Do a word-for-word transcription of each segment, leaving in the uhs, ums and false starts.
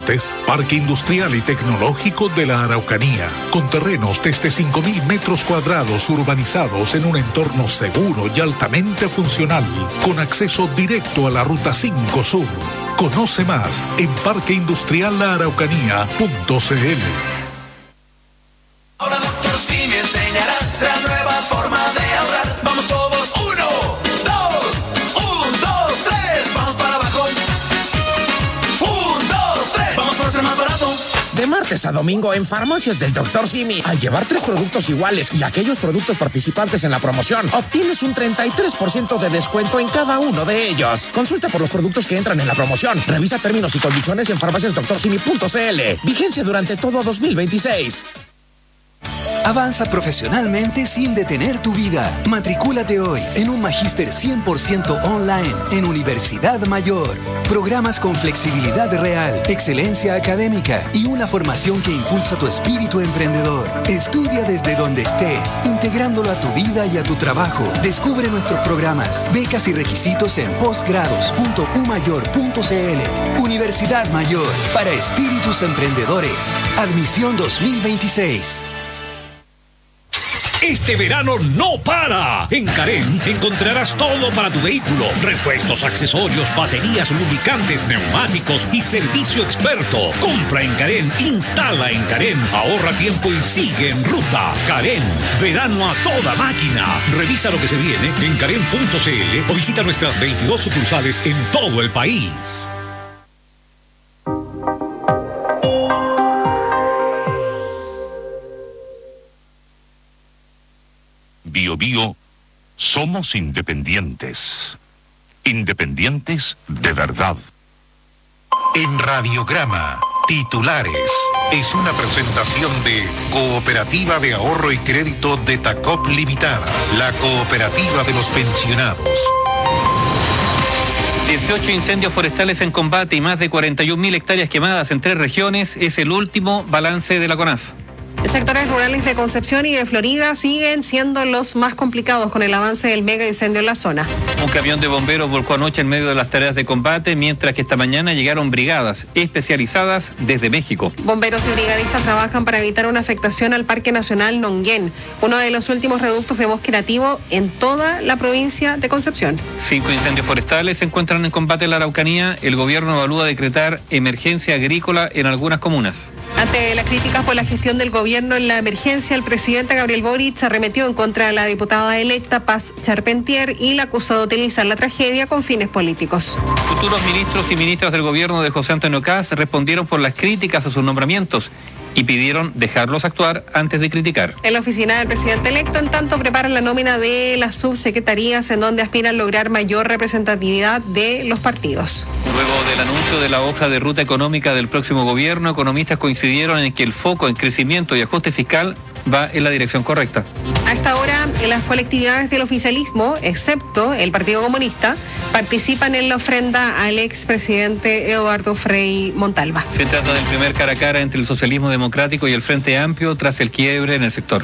Deportes, Parque Industrial y Tecnológico de la Araucanía, con terrenos desde cinco mil metros cuadrados urbanizados en un entorno seguro y altamente funcional, con acceso directo a la Ruta cinco Sur. Conoce más en parque industrial la araucanía punto c l. Ahora Doctor Simi enseñará la nueva forma de ahorrar. Vamos todos, uno, dos, un, dos, tres, vamos para abajo. Un, dos, tres, vamos por ser más barato. De martes a domingo en Farmacias del Doctor Simi, al llevar tres productos iguales y aquellos productos participantes en la promoción, obtienes un treinta y tres por ciento de descuento en cada uno de ellos. Consulta por los productos que entran en la promoción. Revisa términos y condiciones en farmacias doctor simi punto c l. Vigencia durante todo dos mil veintiséis. Avanza profesionalmente sin detener tu vida. Matricúlate hoy en un magíster cien por ciento online en Universidad Mayor. Programas con flexibilidad real, excelencia académica y una formación que impulsa tu espíritu emprendedor. Estudia desde donde estés, integrándolo a tu vida y a tu trabajo. Descubre nuestros programas, becas y requisitos en postgrados punto u mayor punto c l. Universidad Mayor, para espíritus emprendedores. Admisión dos mil veintiséis. Este verano no para. En Carén encontrarás todo para tu vehículo: repuestos, accesorios, baterías, lubricantes, neumáticos y servicio experto. Compra en Carén, instala en Carén, ahorra tiempo y sigue en ruta. Carén, verano a toda máquina. Revisa lo que se viene en carén punto c l o visita nuestras veintidós sucursales en todo el país. Bio Bio, somos independientes. Independientes de verdad. En Radiograma, titulares. Es una presentación de Cooperativa de Ahorro y Crédito de Tacop Limitada, la cooperativa de los pensionados. dieciocho incendios forestales en combate y más de cuarenta y un mil hectáreas quemadas en tres regiones es el último balance de la CONAF. Sectores rurales de Concepción y de Florida siguen siendo los más complicados con el avance del mega incendio en la zona. Un camión de bomberos volcó anoche en medio de las tareas de combate, mientras que esta mañana llegaron brigadas especializadas desde México. Bomberos y brigadistas trabajan para evitar una afectación al Parque Nacional Nonguén, uno de los últimos reductos de bosque nativo en toda la provincia de Concepción. Cinco incendios forestales se encuentran en combate en la Araucanía. El gobierno evalúa decretar emergencia agrícola en algunas comunas. Ante las críticas por la gestión del gobierno en la emergencia, el presidente Gabriel Boric arremetió en contra de la diputada electa Paz Charpentier y la acusó de utilizar la tragedia con fines políticos. Futuros ministros y ministras del gobierno de José Antonio Kast respondieron por las críticas a sus nombramientos y pidieron dejarlos actuar antes de criticar. En la oficina del presidente electo, en tanto, preparan la nómina de las subsecretarías en donde aspiran lograr mayor representatividad de los partidos. Luego del anuncio de la hoja de ruta económica del próximo gobierno, economistas coincidieron en que el foco en crecimiento y ajuste fiscal va en la dirección correcta. A esta hora, en las colectividades del oficialismo, excepto el Partido Comunista, participan en la ofrenda al expresidente Eduardo Frei Montalva. Se trata del primer cara a cara entre el socialismo democrático y el Frente Amplio tras el quiebre en el sector.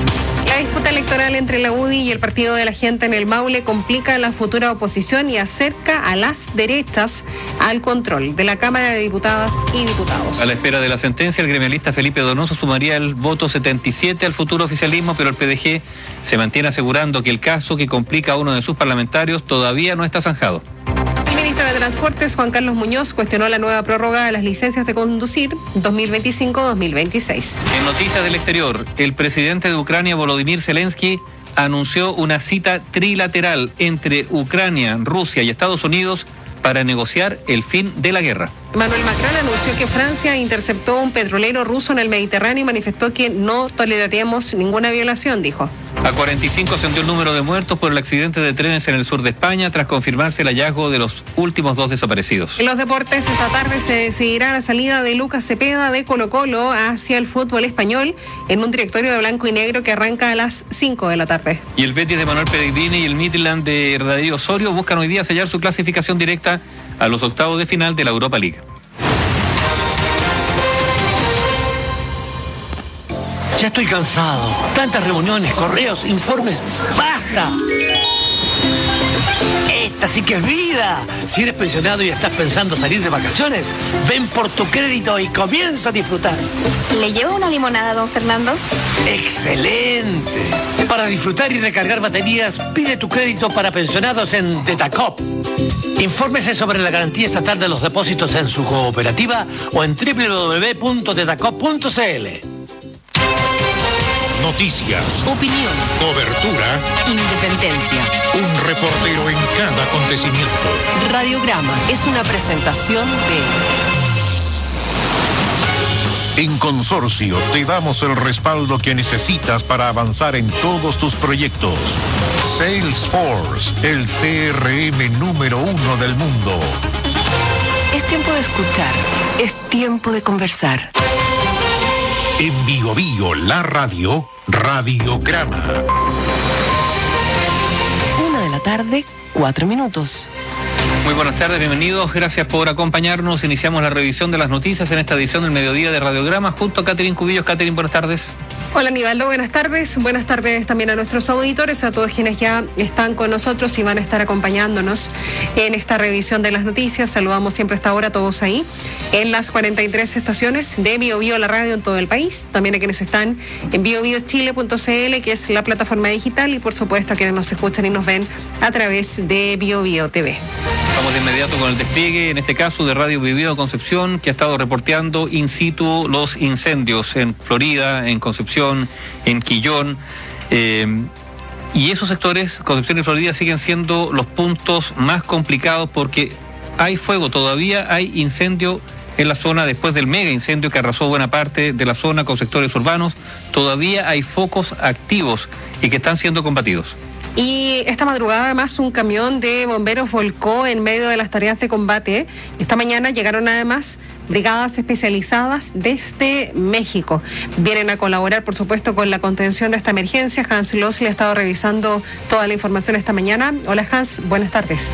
La disputa electoral entre la U D I y el Partido de la Gente en el Maule complica la futura oposición y acerca a las derechas al control de la Cámara de Diputadas y Diputados. A la espera de la sentencia, el gremialista Felipe Donoso sumaría el voto setenta y siete al futuro oficialismo, pero el P D G se mantiene asegurando que el caso que complica a uno de sus parlamentarios todavía no está zanjado. El ministro de Transportes, Juan Carlos Muñoz, cuestionó la nueva prórroga de las licencias de conducir dos mil veinticinco a dos mil veintiséis. En noticias del exterior, el presidente de Ucrania, Volodymyr Zelensky, anunció una cita trilateral entre Ucrania, Rusia y Estados Unidos para negociar el fin de la guerra. Emmanuel Macron anunció que Francia interceptó un petrolero ruso en el Mediterráneo y manifestó que no toleraríamos ninguna violación, dijo. A cuarenta y cinco ascendió el número de muertos por el accidente de trenes en el sur de España tras confirmarse el hallazgo de los últimos dos desaparecidos. En los deportes, esta tarde se decidirá la salida de Lucas Cepeda de Colo-Colo hacia el fútbol español en un directorio de blanco y negro que arranca a las cinco de la tarde. Y el Betis de Manuel Pellegrini y el Midland de Darío Osorio buscan hoy día sellar su clasificación directa a los octavos de final de la Europa League. Ya estoy cansado. Tantas reuniones, correos, informes. ¡Basta! esta sí que es vida. Si eres pensionado y estás pensando salir de vacaciones, ven por tu crédito y comienza a disfrutar. ¿Le llevo una limonada, don Fernando? ¡Excelente! Para disfrutar y recargar baterías, pide tu crédito para pensionados en Detacop. Infórmese sobre la garantía estatal de los depósitos en su cooperativa o en doble u doble u doble u punto detacop punto c l. Noticias, opinión, cobertura, independencia. Un reportero en cada acontecimiento. Radiograma es una presentación de... En Consorcio te damos el respaldo que necesitas para avanzar en todos tus proyectos. Salesforce, el C R M número uno del mundo. Es tiempo de escuchar, es tiempo de conversar. En Bio Bio, la radio, Radiograma. Una de la tarde, cuatro minutos. Muy buenas tardes, bienvenidos, gracias por acompañarnos. Iniciamos la revisión de las noticias en esta edición del mediodía de Radiograma junto a Catherine Cubillos. Catherine, buenas tardes. Hola Nivaldo, buenas tardes. Buenas tardes también a nuestros auditores, a todos quienes ya están con nosotros y van a estar acompañándonos en esta revisión de las noticias. Saludamos siempre a esta hora a todos ahí en las cuarenta y tres estaciones de Bio Bio, la radio en todo el país. También a quienes están en bio bio chile punto c l, que es la plataforma digital, y por supuesto a quienes nos escuchan y nos ven a través de Bio Bio T V. Vamos de inmediato con el despliegue, en este caso de Radio Bio Bio Concepción, que ha estado reporteando in situ los incendios en Florida, en Concepción, en Quillón. Eh, y esos sectores, Concepción y Florida, siguen siendo los puntos más complicados porque hay fuego, todavía hay incendio en la zona después del mega incendio que arrasó buena parte de la zona con sectores urbanos. Todavía hay focos activos y que están siendo combatidos. Y esta madrugada además un camión de bomberos volcó en medio de las tareas de combate. Esta mañana llegaron además brigadas especializadas desde México. Vienen a colaborar, por supuesto, con la contención de esta emergencia. Hans Loss le ha estado revisando toda la información esta mañana. Hola Hans, buenas tardes.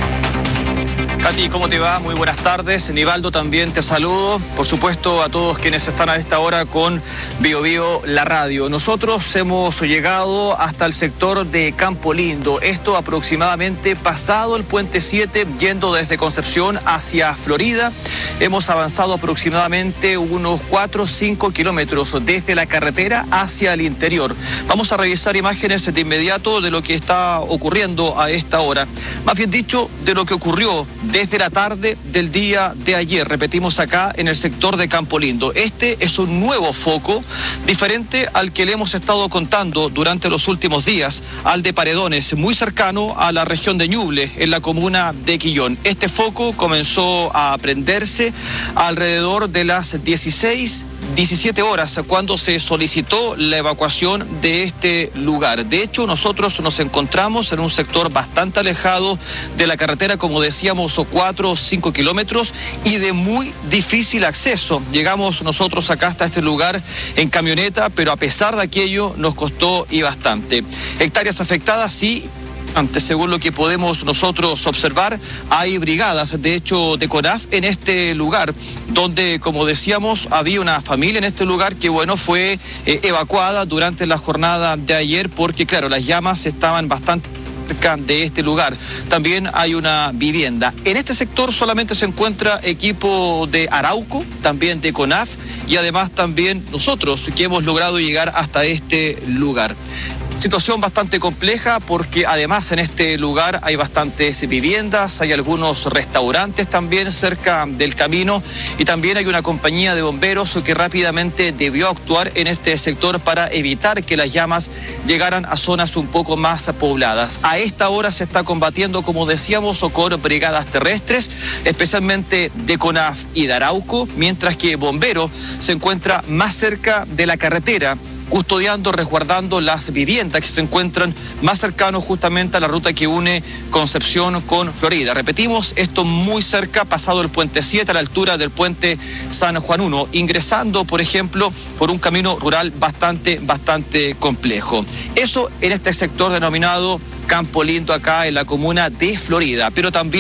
Katy, ¿cómo te va? Muy buenas tardes. Nivaldo, también te saludo. Por supuesto, a todos quienes están a esta hora con Bio Bio, la radio. Nosotros hemos llegado hasta el sector de Campo Lindo. Esto aproximadamente pasado el Puente siete, yendo desde Concepción hacia Florida. Hemos avanzado aproximadamente unos cuatro o cinco kilómetros desde la carretera hacia el interior. Vamos a revisar imágenes de inmediato de lo que está ocurriendo a esta hora. Más bien dicho, de lo que ocurrió desde la tarde del día de ayer. Repetimos acá en el sector de Campo Lindo. Este es un nuevo foco, diferente al que le hemos estado contando durante los últimos días, al de Paredones, muy cercano a la región de Ñuble, en la comuna de Quillón. Este foco comenzó a prenderse alrededor de las dieciséis, diecisiete horas, cuando se solicitó la evacuación de este lugar. De hecho, nosotros nos encontramos en un sector bastante alejado de la carretera, como decíamos, cuatro o cinco kilómetros, y de muy difícil acceso. Llegamos nosotros acá hasta este lugar en camioneta, pero a pesar de aquello nos costó y bastante. Hectáreas afectadas, sí. Antes, según lo que podemos nosotros observar, hay brigadas, de hecho, de CONAF en este lugar, donde, como decíamos, había una familia en este lugar que, bueno, fue eh, evacuada durante la jornada de ayer porque, claro, las llamas estaban bastante cerca de este lugar. También hay una vivienda. En este sector solamente se encuentra equipo de Arauco, también de CONAF, y además también nosotros, que hemos logrado llegar hasta este lugar. Situación bastante compleja porque además en este lugar hay bastantes viviendas, hay algunos restaurantes también cerca del camino, y también hay una compañía de bomberos que rápidamente debió actuar en este sector para evitar que las llamas llegaran a zonas un poco más pobladas. A esta hora se está combatiendo, como decíamos, con brigadas terrestres, especialmente de CONAF y de Arauco, mientras que Bombero se encuentra más cerca de la carretera, custodiando, resguardando las viviendas que se encuentran más cercanos justamente a la ruta que une Concepción con Florida. Repetimos, esto muy cerca, pasado el Puente siete, a la altura del Puente San Juan primero, ingresando, por ejemplo, por un camino rural bastante, bastante complejo. Eso en este sector denominado Campo Lindo, acá en la comuna de Florida, pero también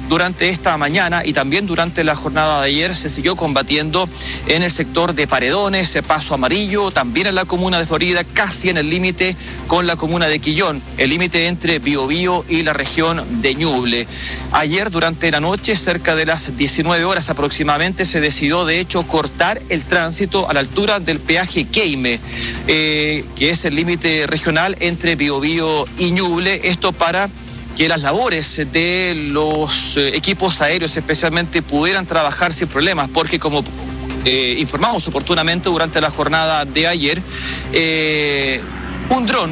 durante esta mañana y también durante la jornada de ayer se siguió combatiendo en el sector de Paredones, Paso Amarillo, también en la comuna de Florida, casi en el límite con la comuna de Quillón, el límite entre Biobío y la región de Ñuble. Ayer durante la noche, cerca de las diecinueve horas aproximadamente, se decidió de hecho cortar el tránsito a la altura del peaje Queime, eh, que es el límite regional entre Biobío y Ñuble, esto para que las labores de los eh, equipos aéreos especialmente pudieran trabajar sin problemas, porque como eh, informamos oportunamente durante la jornada de ayer, eh, un dron,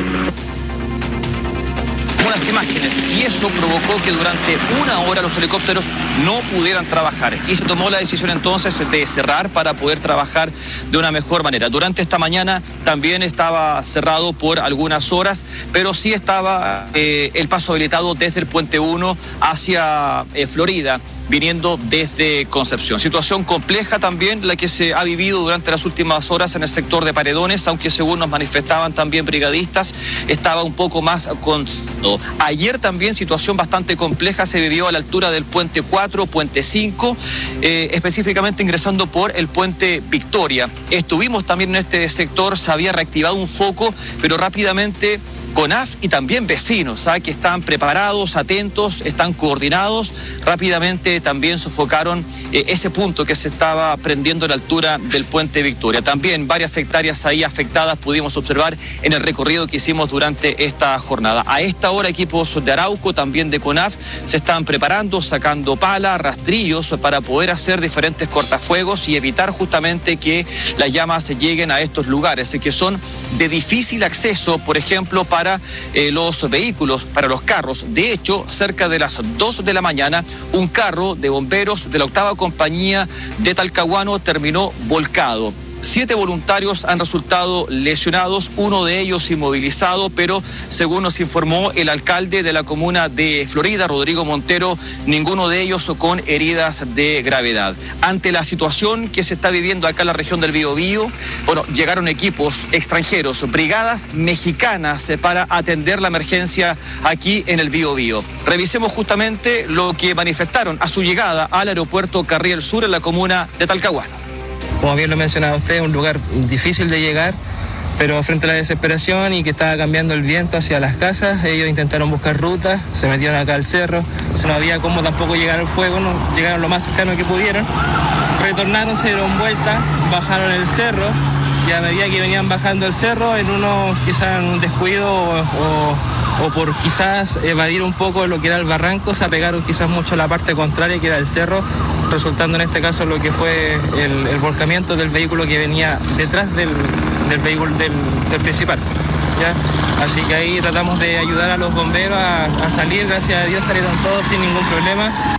unas imágenes, y eso provocó que durante una hora los helicópteros no pudieran trabajar y se tomó la decisión entonces de cerrar para poder trabajar de una mejor manera. Durante esta mañana también estaba cerrado por algunas horas, pero sí estaba eh, el paso habilitado desde el puente uno hacia eh, Florida, viniendo desde Concepción. Situación compleja también la que se ha vivido durante las últimas horas en el sector de Paredones, aunque según nos manifestaban también brigadistas, estaba un poco más con... Ayer también situación bastante compleja se vivió a la altura del puente cuatro, puente cinco, eh, específicamente ingresando por el puente Victoria. Estuvimos también en este sector, se había reactivado un foco, pero rápidamente CONAF y también vecinos, ¿sabe? Que están preparados, atentos, están coordinados, rápidamente también sofocaron eh, ese punto que se estaba prendiendo a la altura del puente Victoria. También varias hectáreas ahí afectadas pudimos observar en el recorrido que hicimos durante esta jornada. A esta hora equipos de Arauco, también de CONAF, se están preparando, sacando pala, rastrillos para poder hacer diferentes cortafuegos y evitar justamente que las llamas lleguen a estos lugares, que son de difícil acceso, por ejemplo, para para eh, los vehículos, para los carros. De hecho, cerca de las dos de la mañana, un carro de bomberos de la octava compañía de Talcahuano terminó volcado. Siete voluntarios han resultado lesionados, uno de ellos inmovilizado, pero según nos informó el alcalde de la comuna de Florida, Rodrigo Montero, ninguno de ellos con heridas de gravedad. Ante la situación que se está viviendo acá en la región del Biobío, bueno, llegaron equipos extranjeros, brigadas mexicanas para atender la emergencia aquí en el Biobío. Revisemos justamente lo que manifestaron a su llegada al aeropuerto Carriel Sur en la comuna de Talcahuano. Como bien lo mencionaba usted, un lugar difícil de llegar, pero frente a la desesperación y que estaba cambiando el viento hacia las casas, ellos intentaron buscar rutas, se metieron acá al cerro, se no había cómo tampoco llegar al fuego, no, llegaron lo más cercano que pudieron, retornaron, se dieron vuelta, bajaron el cerro, y a medida que venían bajando el cerro, en uno quizás en un descuido o, o, o por quizás evadir un poco lo que era el barranco, se apegaron quizás mucho a la parte contraria que era el cerro, resultando en este caso lo que fue el, el volcamiento del vehículo que venía detrás del, del vehículo del, del principal, ¿ya? Así que ahí tratamos de ayudar a los bomberos a, a salir, gracias a Dios salieron todos sin ningún problema.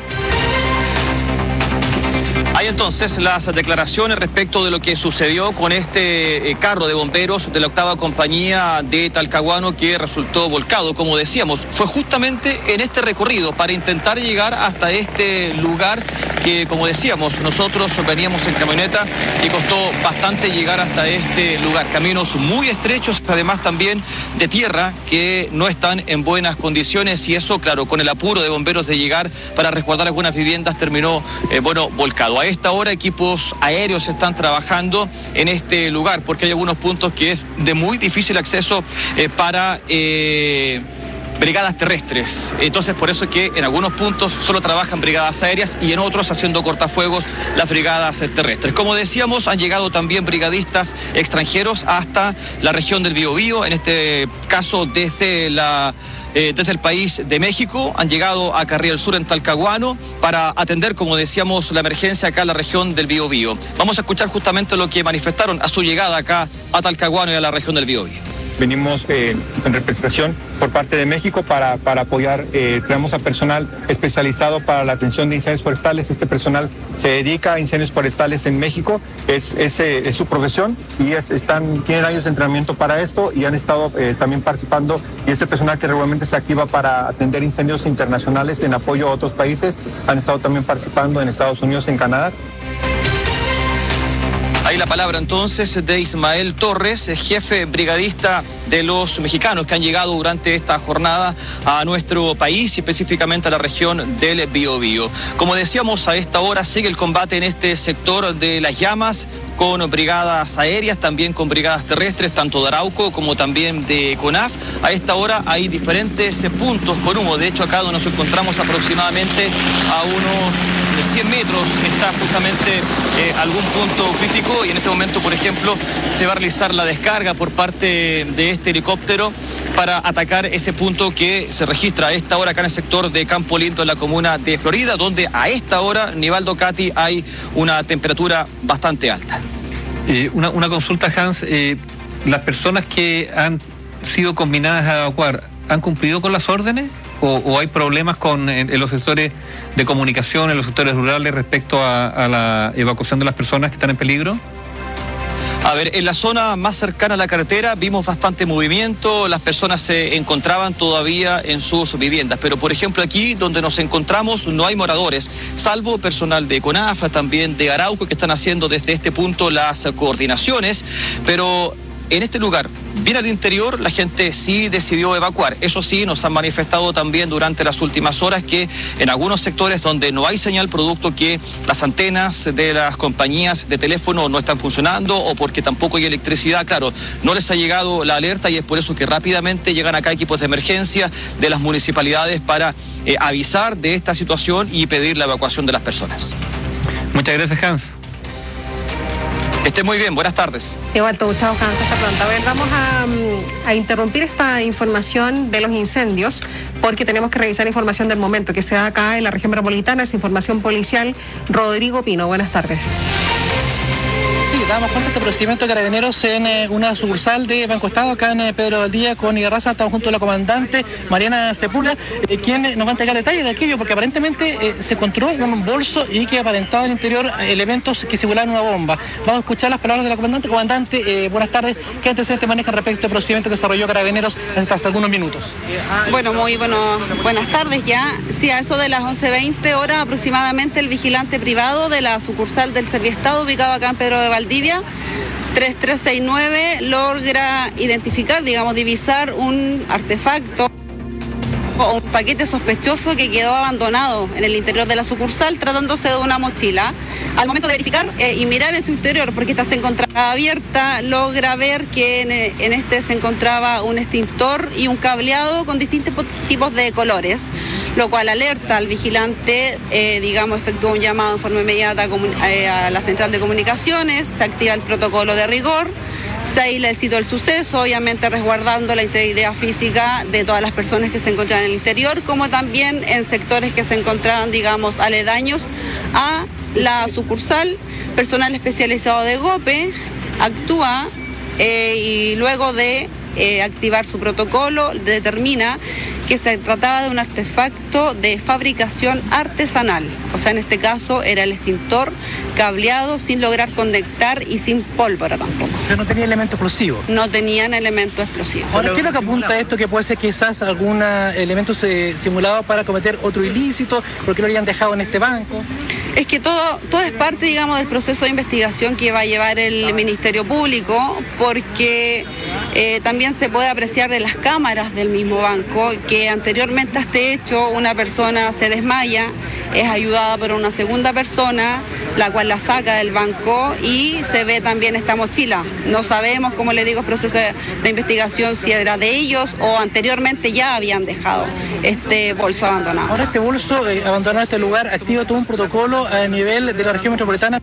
Hay entonces las declaraciones respecto de lo que sucedió con este eh, carro de bomberos de la octava compañía de Talcahuano que resultó volcado. Como decíamos, fue justamente en este recorrido para intentar llegar hasta este lugar que, como decíamos, nosotros veníamos en camioneta y costó bastante llegar hasta este lugar. Caminos muy estrechos, además también de tierra que no están en buenas condiciones y eso, claro, con el apuro de bomberos de llegar para resguardar algunas viviendas terminó, eh, bueno, volcado. A esta hora equipos aéreos están trabajando en este lugar porque hay algunos puntos que es de muy difícil acceso eh, para eh, brigadas terrestres. Entonces por eso es que en algunos puntos solo trabajan brigadas aéreas y en otros haciendo cortafuegos las brigadas terrestres. Como decíamos, han llegado también brigadistas extranjeros hasta la región del Biobío, en este caso desde la Eh, desde el país de México, han llegado a Carriel Sur en Talcahuano para atender, como decíamos, la emergencia acá en la región del Biobío. Vamos a escuchar justamente lo que manifestaron a su llegada acá a Talcahuano y a la región del Biobío. Venimos eh, en representación por parte de México para, para apoyar, eh, tenemos a personal especializado para la atención de incendios forestales. Este personal se dedica a incendios forestales en México, es, es, eh, es su profesión y es, están, tienen años de entrenamiento para esto y han estado eh, también participando, y este personal que regularmente se activa para atender incendios internacionales en apoyo a otros países, han estado también participando en Estados Unidos, en Canadá. Ahí la palabra entonces de Ismael Torres, jefe brigadista de los mexicanos que han llegado durante esta jornada a nuestro país y específicamente a la región del Biobío. Como decíamos, a esta hora sigue el combate en este sector de Las Llamas, con brigadas aéreas, también con brigadas terrestres, tanto de Arauco como también de CONAF. A esta hora hay diferentes puntos con humo. De hecho, acá donde nos encontramos aproximadamente a unos cien metros está justamente eh, algún punto crítico y en este momento, por ejemplo, se va a realizar la descarga por parte de este helicóptero para atacar ese punto que se registra a esta hora acá en el sector de Campo Lindo, en la comuna de Florida, donde a esta hora, Nivaldo, Katy, hay una temperatura bastante alta. Eh, una, una consulta, Hans. Eh, ¿Las personas que han sido combinadas a evacuar han cumplido con las órdenes? ¿O, o hay problemas con, en, en los sectores de comunicación, en los sectores rurales respecto a, a la evacuación de las personas que están en peligro? A ver, en la zona más cercana a la carretera vimos bastante movimiento, las personas se encontraban todavía en sus viviendas, pero por ejemplo aquí donde nos encontramos no hay moradores, salvo personal de CONAF, también de Arauco, que están haciendo desde este punto las coordinaciones, pero en este lugar, bien al interior, la gente sí decidió evacuar. Eso sí, nos han manifestado también durante las últimas horas que en algunos sectores donde no hay señal producto que las antenas de las compañías de teléfono no están funcionando o porque tampoco hay electricidad, claro, no les ha llegado la alerta y es por eso que rápidamente llegan acá equipos de emergencia de las municipalidades para eh, avisar de esta situación y pedir la evacuación de las personas. Muchas gracias, Hans. Esté muy bien, buenas tardes. Igual, te gustado, Hans, hasta pronto. A ver, vamos a, a interrumpir esta información de los incendios porque tenemos que revisar información del momento que se da acá en la región metropolitana. Es información policial. Rodrigo Pino, buenas tardes. Sí, damos cuenta de este procedimiento de Carabineros en eh, una sucursal de Banco Estado, acá en eh, Pedro Valdivia, con Igarraza. Estamos junto a la comandante Mariana Sepúlveda, eh, quien eh, nos va a entregar detalles de aquello, porque aparentemente eh, se encontró un bolso y que aparentaba en el interior eh, elementos que simulaban una bomba. Vamos a escuchar las palabras de la comandante. Comandante, eh, buenas tardes. ¿Qué antecedentes manejan respecto al procedimiento que desarrolló Carabineros hasta algunos minutos? Bueno, muy bueno, buenas tardes ya. Sí, a eso de las once veinte horas aproximadamente, el vigilante privado de la sucursal del Serviestado, ubicado acá en Pedro de Valdivia, tres tres seis nueve, logra identificar, digamos, divisar un artefacto o un paquete sospechoso que quedó abandonado en el interior de la sucursal, tratándose de una mochila. Al momento de verificar eh, y mirar en su interior, porque esta se encontraba abierta, logra ver que en, en este se encontraba un extintor y un cableado con distintos tipos de colores, lo cual alerta al vigilante, eh, digamos, efectúa un llamado en forma inmediata a, eh, a la central de comunicaciones, se activa el protocolo de rigor, se aísla el sitio del suceso, obviamente resguardando la integridad física de todas las personas que se encontraban en el interior, como también en sectores que se encontraban, digamos, aledaños a la sucursal. Personal especializado de GOPE actúa eh, y luego de eh, activar su protocolo determina que se trataba de un artefacto de fabricación artesanal, o sea, en este caso era el extintor cableado sin lograr conectar y sin pólvora tampoco. Pero no tenía elemento explosivo. No tenían elemento explosivo. Ahora, ¿qué es lo que apunta esto? Que puede ser quizás algún elemento eh, simulado para cometer otro ilícito, porque lo habían dejado en este banco. Es que todo, todo es parte, digamos, del proceso de investigación que va a llevar el Ministerio Público, porque eh, también se puede apreciar de las cámaras del mismo banco que anteriormente a este hecho una persona se desmaya, es ayudada por una segunda persona, la cual la saca del banco y se ve también esta mochila. No sabemos, como le digo, el proceso de, de investigación si era de ellos o anteriormente ya habían dejado este bolso abandonado. Ahora este bolso eh, abandonado en este lugar activa todo un protocolo a nivel de la región metropolitana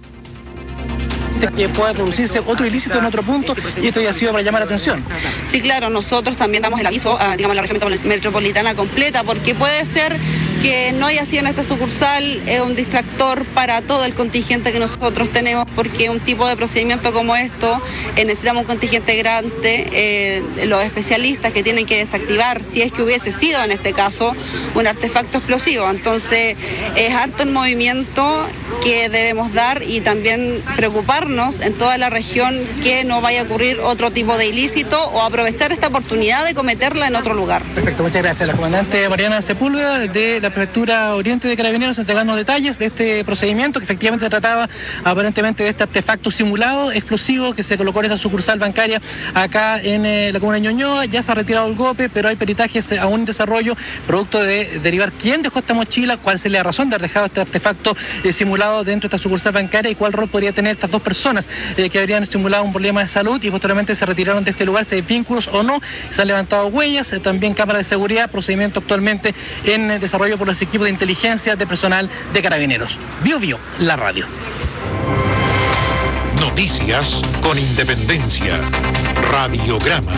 que pueda producirse otro ilícito en otro punto, y esto ya ha sido para llamar la atención. Sí, claro, nosotros también damos el aviso a, digamos, la región metropolitana completa, porque puede ser que no haya sido en esta sucursal eh, un distractor para todo el contingente que nosotros tenemos, porque un tipo de procedimiento como esto eh, necesitamos un contingente grande, eh, los especialistas que tienen que desactivar, si es que hubiese sido en este caso un artefacto explosivo. Entonces es harto el movimiento que debemos dar y también preocuparnos en toda la región que no vaya a ocurrir otro tipo de ilícito o aprovechar esta oportunidad de cometerla en otro lugar. Perfecto, muchas gracias. La comandante Mariana Sepúlveda de la la Prefectura Oriente de Carabineros entregando detalles de este procedimiento, que efectivamente se trataba aparentemente de este artefacto simulado explosivo que se colocó en esta sucursal bancaria acá en eh, la comuna de Ñuñoa. Ya se ha retirado el golpe, pero hay peritajes aún en desarrollo, producto de derivar quién dejó esta mochila, cuál sería la razón de haber dejado este artefacto eh, simulado dentro de esta sucursal bancaria y cuál rol podría tener estas dos personas eh, que habrían simulado un problema de salud y posteriormente se retiraron de este lugar, si hay vínculos o no. Se han levantado huellas, eh, también cámaras de seguridad, procedimiento actualmente en eh, desarrollo por los equipos de inteligencia de personal de Carabineros. Bio Bio, la radio. Noticias con independencia. Radiograma.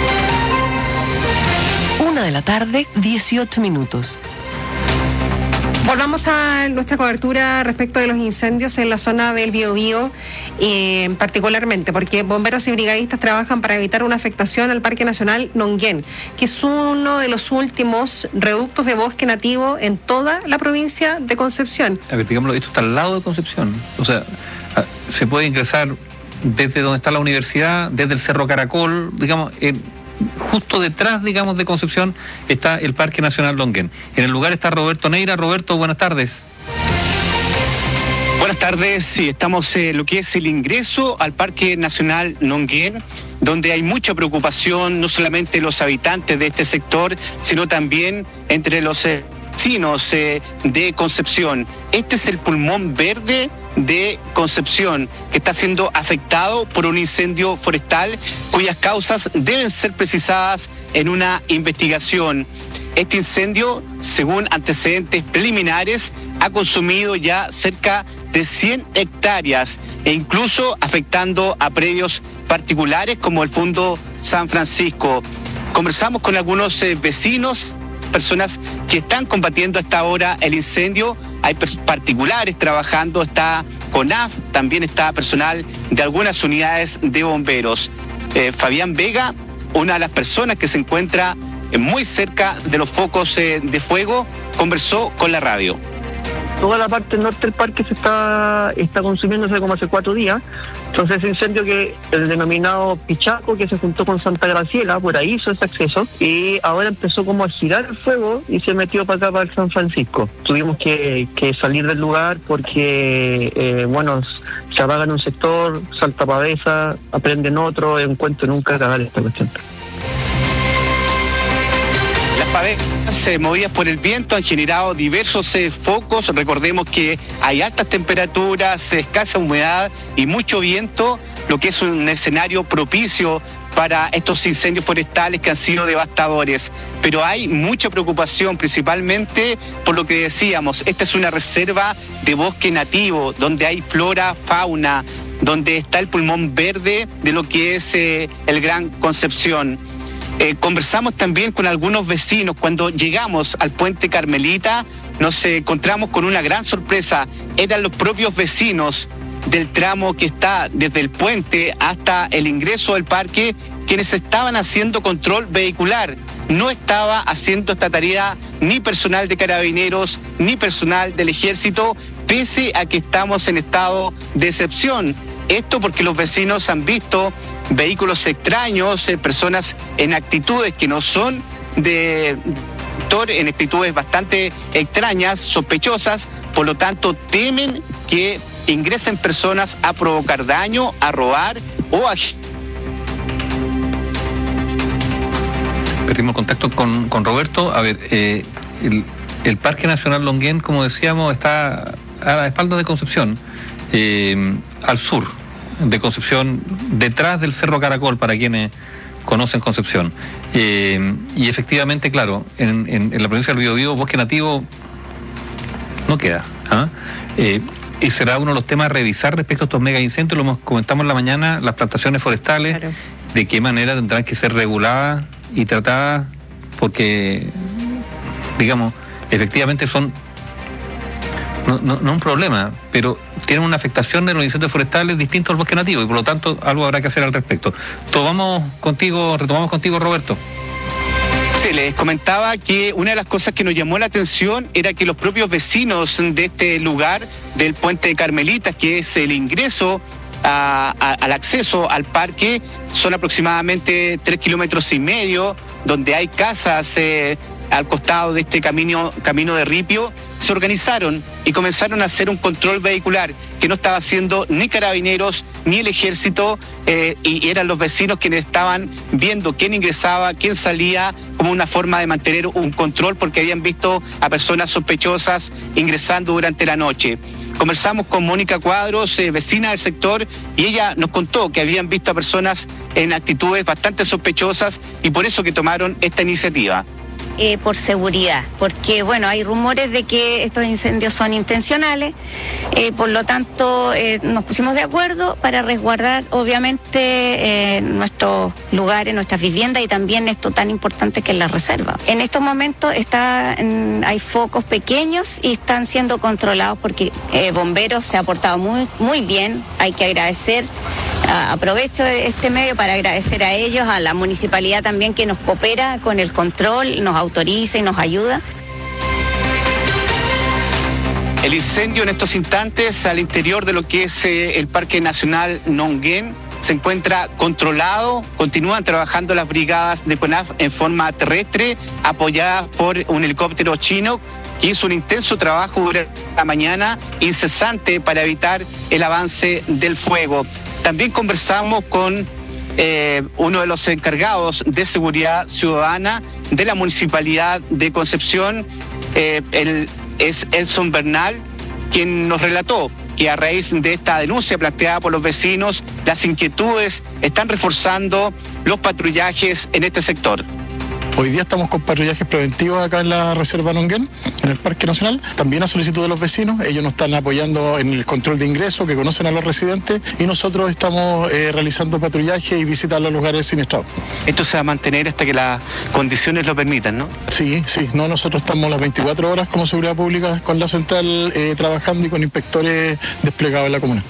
Una de la tarde, dieciocho minutos. Volvamos a nuestra cobertura respecto de los incendios en la zona del Biobío, eh, particularmente porque bomberos y brigadistas trabajan para evitar una afectación al Parque Nacional Nonguén, que es uno de los últimos reductos de bosque nativo en toda la provincia de Concepción. A ver, digámoslo, esto está al lado de Concepción. O sea, se puede ingresar desde donde está la universidad, desde el Cerro Caracol, digamos, en... justo detrás, digamos, de Concepción está el Parque Nacional Longuén. En el lugar está Roberto Neira. Roberto, buenas tardes. Buenas tardes, sí, estamos en lo que es el ingreso al Parque Nacional Longuén, donde hay mucha preocupación, no solamente los habitantes de este sector, sino también entre los vecinos eh, de Concepción. Este es el pulmón verde de Concepción, que está siendo afectado por un incendio forestal cuyas causas deben ser precisadas en una investigación. Este incendio, según antecedentes preliminares, ha consumido ya cerca de cien hectáreas e incluso afectando a predios particulares como el Fundo San Francisco. Conversamos con algunos eh, vecinos, personas que están combatiendo hasta ahora el incendio. Hay particulares trabajando, está CONAF, también está personal de algunas unidades de bomberos. Eh, Fabián Vega, una de las personas que se encuentra eh, muy cerca de los focos eh, de fuego, conversó con la radio. Toda la parte norte del parque se está, está consumiéndose como hace cuatro días. Entonces ese incendio, que el denominado Pichaco, que se juntó con Santa Graciela, por ahí hizo ese acceso y ahora empezó como a girar el fuego y se metió para acá, para el San Francisco. Tuvimos que, que salir del lugar porque, eh, bueno, se apaga en un sector, salta pavesa, aprenden otro, encuentro nunca acabar esta cuestión. Las pavesas eh, movidas por el viento han generado diversos eh, focos. Recordemos que hay altas temperaturas, escasa humedad y mucho viento, lo que es un escenario propicio para estos incendios forestales que han sido devastadores. Pero hay mucha preocupación, principalmente por lo que decíamos. Esta es una reserva de bosque nativo, donde hay flora, fauna, donde está el pulmón verde de lo que es eh, el Gran Concepción. Eh, conversamos también con algunos vecinos. Cuando llegamos al puente Carmelita, nos eh, encontramos con una gran sorpresa. Eran los propios vecinos del tramo que está desde el puente hasta el ingreso del parque quienes estaban haciendo control vehicular. No estaba haciendo esta tarea ni personal de Carabineros ni personal del Ejército, pese a que estamos en estado de excepción. Esto porque los vecinos han visto vehículos extraños, eh, personas en actitudes que no son de en actitudes bastante extrañas, sospechosas, por lo tanto temen que ingresen personas a provocar daño, a robar o a... Perdimos contacto con, con Roberto. A ver, eh, el, el Parque Nacional Longuén, como decíamos, está a la espalda de Concepción, eh, al sur de Concepción, detrás del Cerro Caracol, para quienes conocen Concepción. Eh, y efectivamente, claro, en, en, en la provincia del Biobío, bosque nativo no queda. ¿ah? Eh, y será uno de los temas a revisar respecto a estos mega incendios. Lo hemos comentamos en la mañana, las plantaciones forestales, claro. De qué manera tendrán que ser reguladas y tratadas, porque, digamos, efectivamente son no, no, no un problema, pero tienen una afectación de los incendios forestales distintos al bosque nativo y por lo tanto algo habrá que hacer al respecto. Tomamos contigo, retomamos contigo, Roberto. Sí, les comentaba que una de las cosas que nos llamó la atención era que los propios vecinos de este lugar, del puente de Carmelitas, que es el ingreso a, a, al acceso al parque, son aproximadamente tres kilómetros y medio, donde hay casas eh, al costado de este camino, camino de ripio, se organizaron y comenzaron a hacer un control vehicular que no estaba haciendo ni Carabineros ni el Ejército, eh, y eran los vecinos quienes estaban viendo quién ingresaba, quién salía, como una forma de mantener un control, porque habían visto a personas sospechosas ingresando durante la noche. Conversamos con Mónica Cuadros, eh, vecina del sector, y ella nos contó que habían visto a personas en actitudes bastante sospechosas y por eso que tomaron esta iniciativa. Eh, por seguridad, porque bueno, hay rumores de que estos incendios son intencionales, eh, por lo tanto eh, nos pusimos de acuerdo para resguardar obviamente eh, nuestros lugares, nuestras viviendas y también esto tan importante que es la reserva. En estos momentos está, en, hay focos pequeños y están siendo controlados porque eh, bomberos se ha portado muy, muy bien, hay que agradecer. Aprovecho este medio para agradecer a ellos, a la municipalidad también que nos coopera con el control, nos autoriza y nos ayuda. El incendio en estos instantes al interior de lo que es eh, el Parque Nacional Nonguén se encuentra controlado, continúan trabajando las brigadas de CONAF en forma terrestre, apoyadas por un helicóptero chino que hizo un intenso trabajo durante la mañana, incesante, para evitar el avance del fuego. También conversamos con eh, uno de los encargados de seguridad ciudadana de la Municipalidad de Concepción, eh, el, es Edson Bernal, quien nos relató que a raíz de esta denuncia planteada por los vecinos, las inquietudes están reforzando los patrullajes en este sector. Hoy día estamos con patrullajes preventivos acá en la Reserva Nonguén, en el Parque Nacional, también a solicitud de los vecinos. Ellos nos están apoyando en el control de ingreso, que conocen a los residentes, y nosotros estamos eh, realizando patrullaje y visitas a los lugares siniestrados. Esto se va a mantener hasta que las condiciones lo permitan, ¿no? Sí, sí, no, nosotros estamos las veinticuatro horas como seguridad pública con la central eh, trabajando y con inspectores desplegados en la comuna.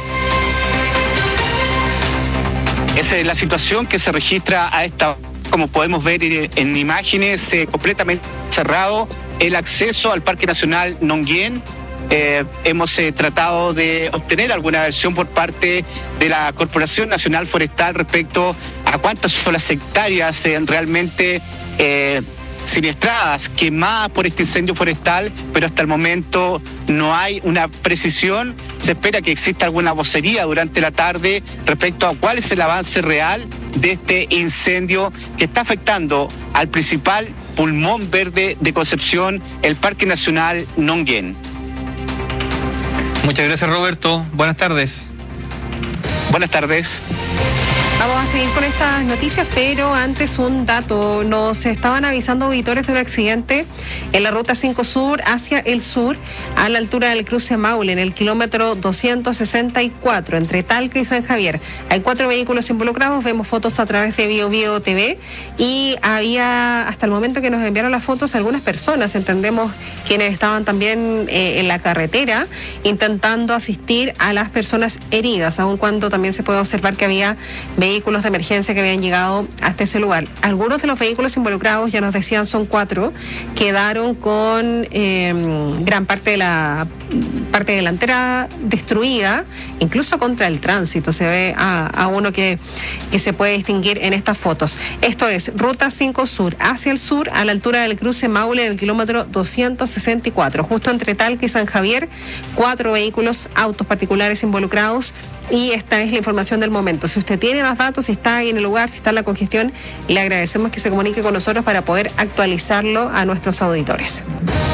Esa es la situación que se registra a esta, como podemos ver en imágenes, eh, completamente cerrado el acceso al Parque Nacional Nonguén. Eh, hemos eh, tratado de obtener alguna versión por parte de la Corporación Nacional Forestal respecto a cuántas son las hectáreas eh, realmente eh, siniestradas, quemadas por este incendio forestal, pero hasta el momento no hay una precisión. Se espera que exista alguna vocería durante la tarde respecto a cuál es el avance real de este incendio que está afectando al principal pulmón verde de Concepción, el Parque Nacional Nonguén. Muchas gracias, Roberto. Buenas tardes. Buenas tardes. Vamos a seguir con estas noticias, pero antes un dato. Nos estaban avisando auditores de un accidente en la ruta cinco Sur hacia el sur, a la altura del cruce Maule, en el kilómetro doscientos sesenta y cuatro, entre Talca y San Javier. Hay cuatro vehículos involucrados, vemos fotos a través de Bio Bio T V, y había, hasta el momento que nos enviaron las fotos, algunas personas, entendemos, quienes estaban también eh, en la carretera, intentando asistir a las personas heridas, aun cuando también se puede observar que había vehículos de emergencia que habían llegado hasta ese lugar. Algunos de los vehículos involucrados, ya nos decían, son cuatro, quedaron con eh, gran parte de la parte delantera destruida, incluso contra el tránsito. Se ve a, a uno que, que se puede distinguir en estas fotos. Esto es ruta cinco Sur, hacia el sur, a la altura del cruce Maule, en el kilómetro doscientos sesenta y cuatro, justo entre Talca y San Javier. Cuatro vehículos, autos particulares involucrados, y esta es la información del momento. Si usted tiene más datos, si está ahí en el lugar, si está en la congestión, le agradecemos que se comunique con nosotros para poder actualizarlo a nuestros auditores.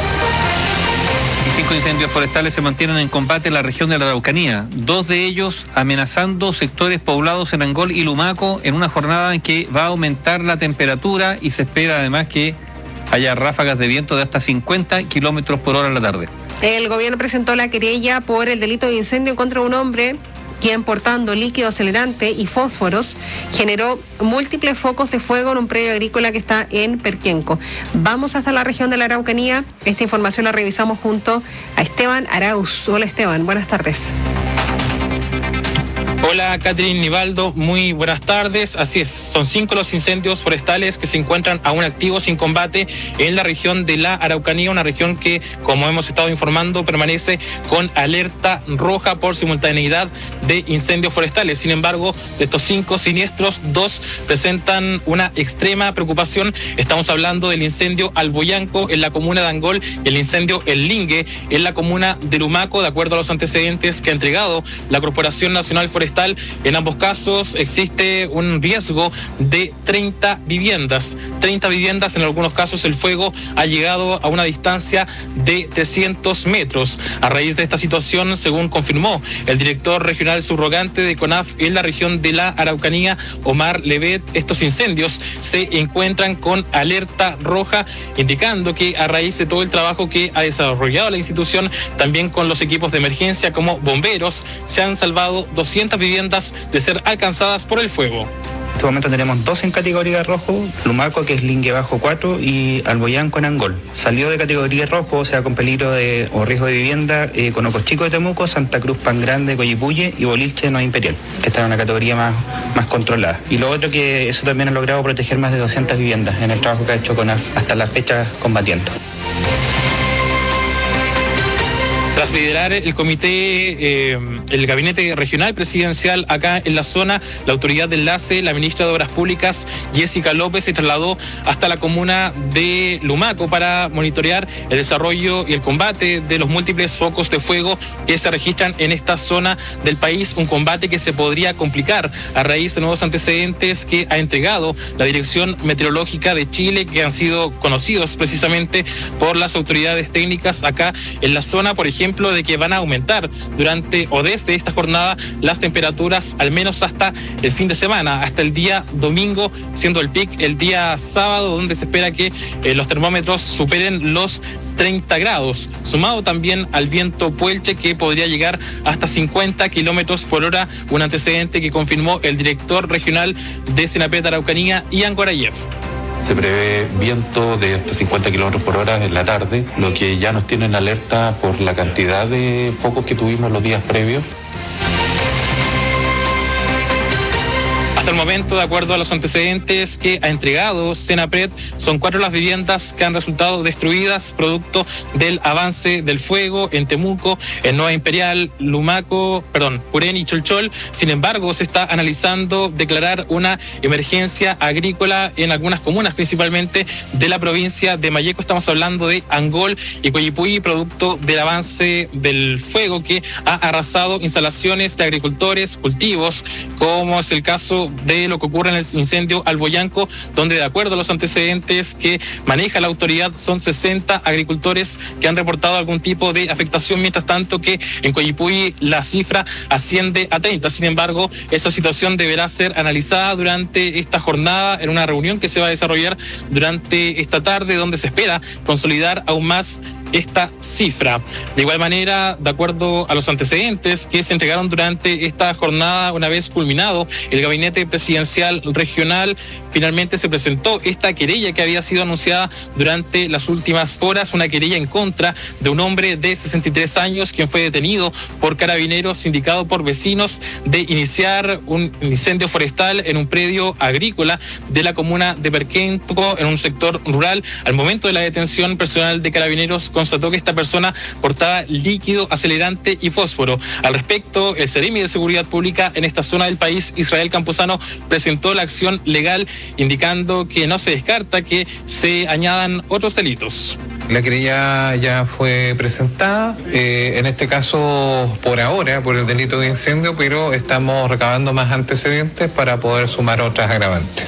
Y cinco incendios forestales se mantienen en combate en la región de la Araucanía, dos de ellos amenazando sectores poblados en Angol y Lumaco, en una jornada en que va a aumentar la temperatura y se espera además que haya ráfagas de viento de hasta cincuenta kilómetros por hora en la tarde. El gobierno presentó la querella por el delito de incendio contra un hombre quien, portando líquido acelerante y fósforos, generó múltiples focos de fuego en un predio agrícola que está en Perquenco. Vamos hasta la región de la Araucanía. Esta información la revisamos junto a Esteban Arauz. Hola, Esteban, buenas tardes. Hola, Catherine, Nivaldo, muy buenas tardes. Así es, son cinco los incendios forestales que se encuentran aún activos sin combate en la región de la Araucanía, una región que, como hemos estado informando, permanece con alerta roja por simultaneidad de incendios forestales. Sin embargo, de estos cinco siniestros, dos presentan una extrema preocupación. Estamos hablando del incendio Alboyanco en la comuna de Angol y el incendio El Lingue en la comuna de Lumaco, de acuerdo a los antecedentes que ha entregado la Corporación Nacional Forestal. En ambos casos existe un riesgo de treinta viviendas. treinta viviendas, en algunos casos el fuego ha llegado a una distancia de trescientos metros. A raíz de esta situación, según confirmó el director regional subrogante de CONAF en la región de la Araucanía, Omar Levet, estos incendios se encuentran con alerta roja, indicando que a raíz de todo el trabajo que ha desarrollado la institución, también con los equipos de emergencia como bomberos, se han salvado doscientas viviendas de ser alcanzadas por el fuego. En este momento tenemos dos en categoría rojo, Lumaco, que es Lingue bajo cuatro, y Alboyanco en Angol. Salió de categoría rojo, o sea, con peligro de o riesgo de vivienda, eh, con Ocos Chico de Temuco, Santa Cruz, Pan Grande, Coyipulli y Boliche no Imperial, que están en una categoría más, más controlada. Y lo otro, que eso también ha logrado proteger más de doscientas viviendas en el trabajo que ha hecho CONAF hasta la fecha combatiendo. Tras liderar el comité, eh, el gabinete regional presidencial acá en la zona, la autoridad de enlace, la ministra de Obras Públicas, Jessica López, se trasladó hasta la comuna de Lumaco para monitorear el desarrollo y el combate de los múltiples focos de fuego que se registran en esta zona del país, un combate que se podría complicar a raíz de nuevos antecedentes que ha entregado la Dirección Meteorológica de Chile, que han sido conocidos precisamente por las autoridades técnicas acá en la zona, por ejemplo, de que van a aumentar durante o desde esta jornada las temperaturas, al menos hasta el fin de semana, hasta el día domingo, siendo el pic el día sábado, donde se espera que eh, los termómetros superen los treinta grados, sumado también al viento puelche que podría llegar hasta cincuenta kilómetros por hora, un antecedente que confirmó el director regional de Senapred Araucanía, Ian Gorayev. Se prevé viento de hasta cincuenta kilómetros por hora en la tarde, lo que ya nos tiene en alerta por la cantidad de focos que tuvimos los días previos. Hasta el momento, de acuerdo a los antecedentes que ha entregado Senapred, son cuatro las viviendas que han resultado destruidas producto del avance del fuego en Temuco, en Nueva Imperial, Lumaco, perdón, Purén y Cholchol. Sin embargo, se está analizando declarar una emergencia agrícola en algunas comunas, principalmente de la provincia de Malleco. Estamos hablando de Angol y Coyipulli, producto del avance del fuego que ha arrasado instalaciones de agricultores, cultivos, como es el caso de lo que ocurre en el incendio Alboyanco, donde, de acuerdo a los antecedentes que maneja la autoridad, son sesenta agricultores que han reportado algún tipo de afectación, mientras tanto que en Coyipulli la cifra asciende a treinta. Sin embargo, esa situación deberá ser analizada durante esta jornada en una reunión que se va a desarrollar durante esta tarde, donde se espera consolidar aún más esta cifra. De igual manera, de acuerdo a los antecedentes que se entregaron durante esta jornada, una vez culminado el gabinete presidencial regional, finalmente se presentó esta querella que había sido anunciada durante las últimas horas, una querella en contra de un hombre de sesenta y tres años, quien fue detenido por carabineros, indicado por vecinos de iniciar un incendio forestal en un predio agrícola de la comuna de Perquenco, en un sector rural. Al momento de la detención, personal de carabineros constató que esta persona portaba líquido acelerante y fósforo. Al respecto, el Seremi de Seguridad Pública en esta zona del país, Israel Campuzano, presentó la acción legal, indicando que no se descarta que se añadan otros delitos. La querella ya fue presentada, eh, en este caso por ahora, por el delito de incendio, pero estamos recabando más antecedentes para poder sumar otras agravantes.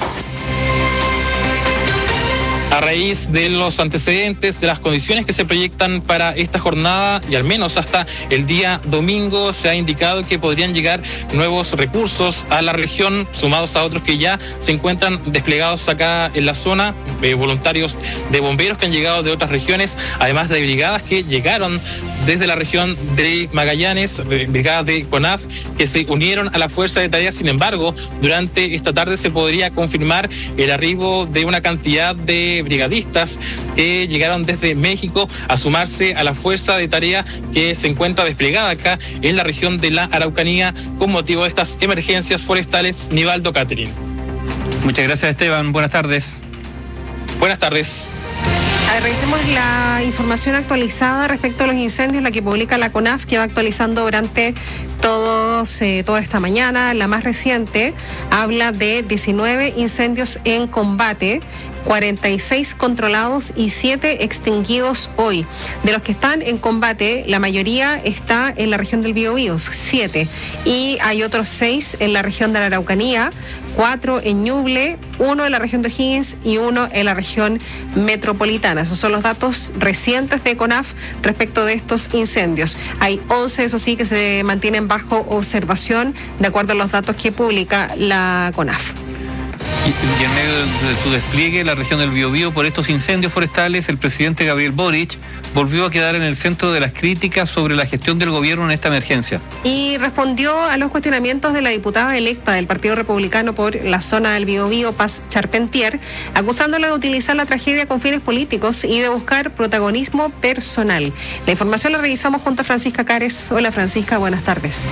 A raíz de los antecedentes, de las condiciones que se proyectan para esta jornada y al menos hasta el día domingo, se ha indicado que podrían llegar nuevos recursos a la región, sumados a otros que ya se encuentran desplegados acá en la zona, eh, voluntarios de bomberos que han llegado de otras regiones, además de brigadas que llegaron desde la región de Magallanes, brigadas de CONAF, que se unieron a la fuerza de tarea. Sin embargo, durante esta tarde se podría confirmar el arribo de una cantidad de de brigadistas que llegaron desde México a sumarse a la fuerza de tarea que se encuentra desplegada acá en la región de la Araucanía con motivo de estas emergencias forestales. Nivaldo, Catherine. Muchas gracias, Esteban. Buenas tardes. Buenas tardes. A ver, revisemos la información actualizada respecto a los incendios, la que publica la CONAF, que va actualizando durante todos, eh, toda esta mañana. La más reciente habla de diecinueve incendios en combate, cuarenta y seis controlados y siete extinguidos hoy. De los que están en combate, la mayoría está en la región del Biobío, siete. Y hay otros seis en la región de la Araucanía, cuatro en Ñuble, uno en la región de O'Higgins y uno en la región metropolitana. Esos son los datos recientes de CONAF respecto de estos incendios. Hay once, eso sí, que se mantienen bajo observación, de acuerdo a los datos que publica la CONAF. Y, y en medio de su despliegue en la región del Biobío por estos incendios forestales, el presidente Gabriel Boric volvió a quedar en el centro de las críticas sobre la gestión del gobierno en esta emergencia. Y respondió a los cuestionamientos de la diputada electa del Partido Republicano por la zona del Biobío, Paz Charpentier, acusándola de utilizar la tragedia con fines políticos y de buscar protagonismo personal. La información la revisamos junto a Francisca Cares. Hola, Francisca, buenas tardes.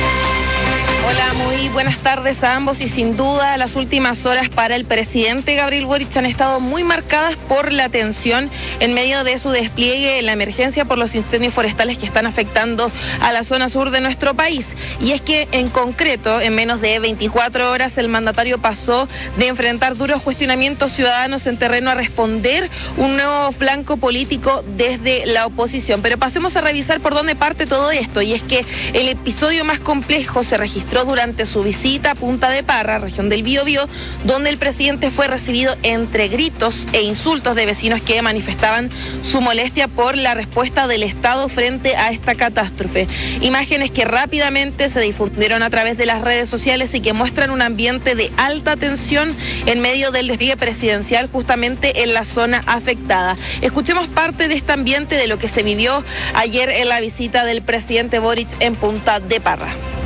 Hola, muy buenas tardes a ambos y sin duda las últimas horas para el presidente Gabriel Boric han estado muy marcadas por la tensión en medio de su despliegue en la emergencia por los incendios forestales que están afectando a la zona sur de nuestro país. Y es que en concreto, en menos de veinticuatro horas, el mandatario pasó de enfrentar duros cuestionamientos ciudadanos en terreno a responder un nuevo flanco político desde la oposición. Pero pasemos a revisar por dónde parte todo esto, y es que el episodio más complejo se registró durante su visita a Punta de Parra, región del Biobío, donde el presidente fue recibido entre gritos e insultos de vecinos que manifestaban su molestia por la respuesta del Estado frente a esta catástrofe. Imágenes que rápidamente se difundieron a través de las redes sociales y que muestran un ambiente de alta tensión en medio del despliegue presidencial justamente en la zona afectada. Escuchemos parte de este ambiente de lo que se vivió ayer en la visita del presidente Boric en Punta de Parra.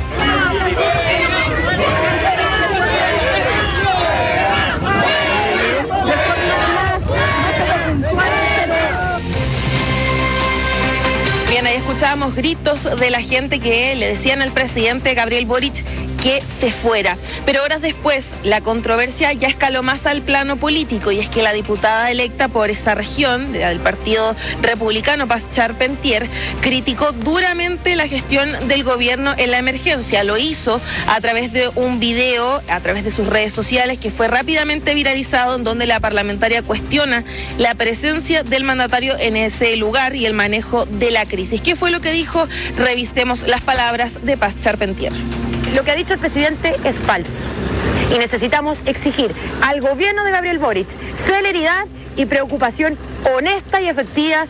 Bien, ahí escuchábamos gritos de la gente que le decían al presidente Gabriel Boric que se fuera. Pero horas después, la controversia ya escaló más al plano político, y es que la diputada electa por esa región, del Partido Republicano, Paz Charpentier, criticó duramente la gestión del gobierno en la emergencia. Lo hizo a través de un video, a través de sus redes sociales, que fue rápidamente viralizado, en donde la parlamentaria cuestiona la presencia del mandatario en ese lugar y el manejo de la crisis. ¿Qué fue lo que dijo? Revisemos las palabras de Paz Charpentier. Lo que ha dicho el presidente es falso y necesitamos exigir al gobierno de Gabriel Boric celeridad y preocupación honesta y efectiva.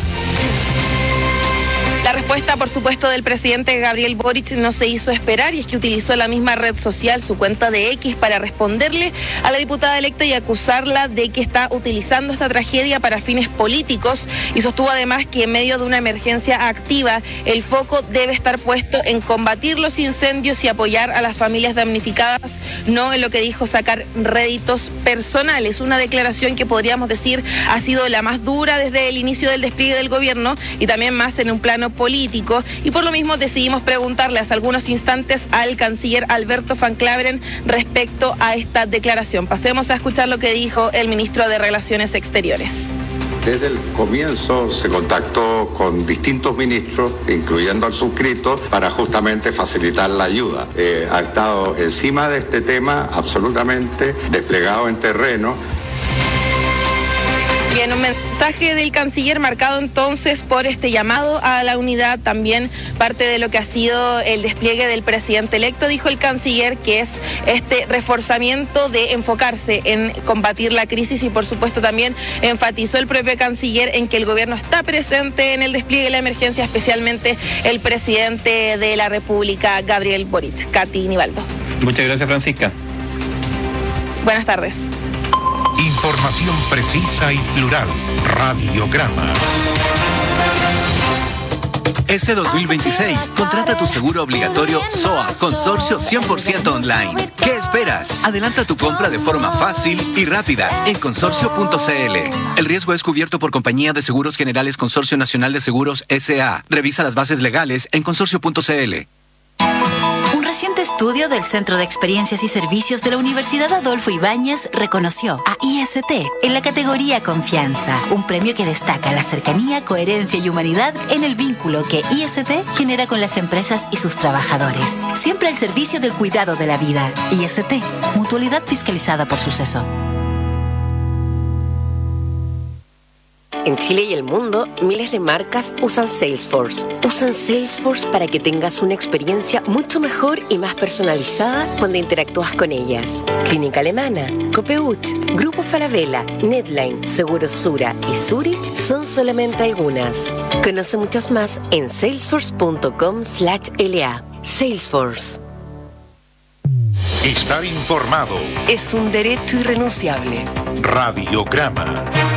La respuesta, por supuesto, del presidente Gabriel Boric no se hizo esperar, y es que utilizó la misma red social, su cuenta de X, para responderle a la diputada electa y acusarla de que está utilizando esta tragedia para fines políticos, y sostuvo además que en medio de una emergencia activa el foco debe estar puesto en combatir los incendios y apoyar a las familias damnificadas, no en lo que dijo sacar réditos personales. Una declaración que podríamos decir ha sido la más dura desde el inicio del despliegue del gobierno, y también más en un plano político, y por lo mismo decidimos preguntarle hace algunos instantes al canciller Alberto Van Klaveren respecto a esta declaración. Pasemos a escuchar lo que dijo el ministro de Relaciones Exteriores. Desde el comienzo se contactó con distintos ministros, incluyendo al suscrito, para justamente facilitar la ayuda. Eh, ha estado encima de este tema, absolutamente desplegado en terreno. Bien, un mensaje del canciller marcado entonces por este llamado a la unidad, también parte de lo que ha sido el despliegue del presidente electo. Dijo el canciller que es este reforzamiento de enfocarse en combatir la crisis, y por supuesto también enfatizó el propio canciller en que el gobierno está presente en el despliegue de la emergencia, especialmente el presidente de la República, Gabriel Boric. Katy, Nivaldo. Muchas gracias, Francisca. Buenas tardes. Información precisa y plural. Radiograma. Este dos mil veintiséis, contrata tu seguro obligatorio S O A Consorcio cien por ciento online. ¿Qué esperas? Adelanta tu compra de forma fácil y rápida en consorcio punto c l. El riesgo es cubierto por Compañía de Seguros Generales Consorcio Nacional de Seguros S A. Revisa las bases legales en consorcio punto c l. Un reciente estudio del Centro de Experiencias y Servicios de la Universidad Adolfo Ibáñez reconoció a I S T en la categoría Confianza, un premio que destaca la cercanía, coherencia y humanidad en el vínculo que I S T genera con las empresas y sus trabajadores. Siempre al servicio del cuidado de la vida. I S T, mutualidad fiscalizada por Suceso. En Chile y el mundo, miles de marcas usan Salesforce. Usan Salesforce para que tengas una experiencia mucho mejor y más personalizada cuando interactúas con ellas. Clínica Alemana, Copeuch, Grupo Falabella, Netline, Seguros Sura y Zurich son solamente algunas. Conoce muchas más en salesforce punto com slash L A. Salesforce. Estar informado es un derecho irrenunciable. Radiograma.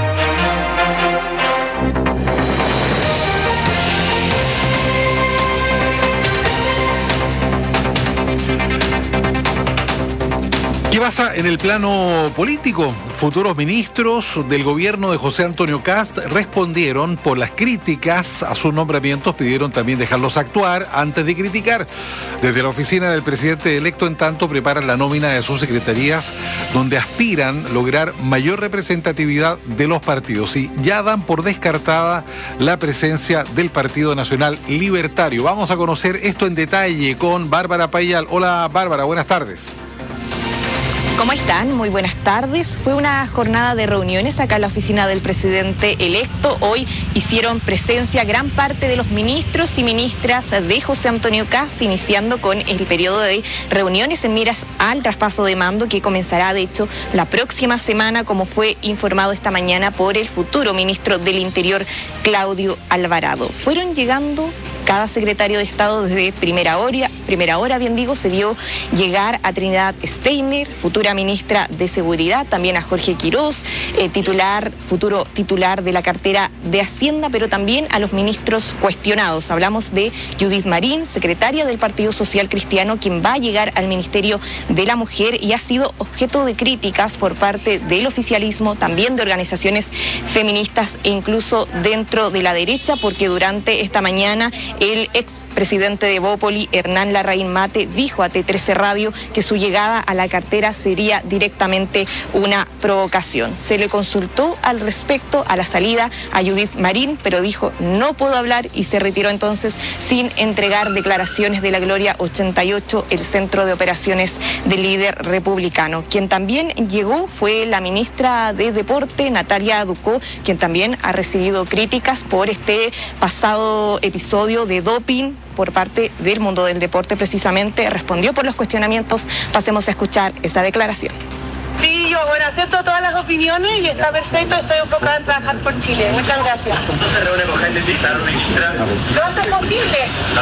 ¿Qué pasa en el plano político? Futuros ministros del gobierno de José Antonio Kast respondieron por las críticas a sus nombramientos, pidieron también dejarlos actuar antes de criticar. Desde la oficina del presidente electo, en tanto, preparan la nómina de subsecretarías donde aspiran lograr mayor representatividad de los partidos y ya dan por descartada la presencia del Partido Nacional Libertario. Vamos a conocer esto en detalle con Bárbara Payal. Hola Bárbara, buenas tardes. ¿Cómo están? Muy buenas tardes. Fue una jornada de reuniones acá en la oficina del presidente electo. Hoy hicieron presencia gran parte de los ministros y ministras de José Antonio Kast, iniciando con el periodo de reuniones en miras al traspaso de mando que comenzará, de hecho, la próxima semana, como fue informado esta mañana por el futuro ministro del Interior, Claudio Alvarado. Fueron llegando cada secretario de Estado desde primera hora, primera hora, bien digo, se vio llegar a Trinidad Steiner, futura ministra de Seguridad, también a Jorge Quirós, eh, titular, futuro titular de la cartera de Hacienda, pero también a los ministros cuestionados. Hablamos de Judith Marín, secretaria del Partido Social Cristiano, quien va a llegar al Ministerio de la Mujer y ha sido objeto de críticas por parte del oficialismo, también de organizaciones feministas e incluso dentro de la derecha, porque durante esta mañana el expresidente de Bópoli, Hernán Larraín Mate, dijo a T trece Radio que su llegada a la cartera sería directamente una provocación. Se le consultó al respecto a la salida a Judith Marín, pero dijo no puedo hablar y se retiró entonces sin entregar declaraciones de la Gloria ochenta y ocho, el centro de operaciones del líder republicano. Quien también llegó fue la ministra de Deporte, Natalia Ducó, quien también ha recibido críticas por este pasado episodio de doping por parte del mundo del deporte. Precisamente respondió por los cuestionamientos. Pasemos a escuchar esta declaración. Sí, yo, bueno, acepto todas las opiniones y está perfecto, estoy enfocada en trabajar por Chile. Muchas gracias. ¿Cuándo se reúne con Jaime Pizarro, ministra? Lo antes posible.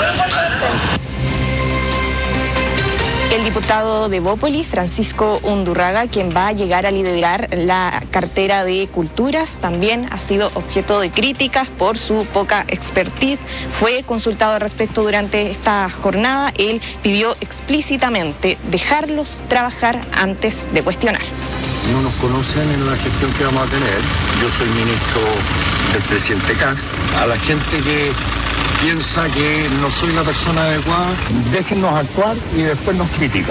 El diputado de Bópoli, Francisco Undurraga, quien va a llegar a liderar la cartera de Culturas, también ha sido objeto de críticas por su poca expertise. Fue consultado al respecto durante esta jornada. Él pidió explícitamente dejarlos trabajar antes de cuestionar. No nos conocen en la gestión que vamos a tener. Yo soy ministro del presidente Kast. A la gente que piensa que no soy la persona adecuada, déjennos actuar y después nos critican.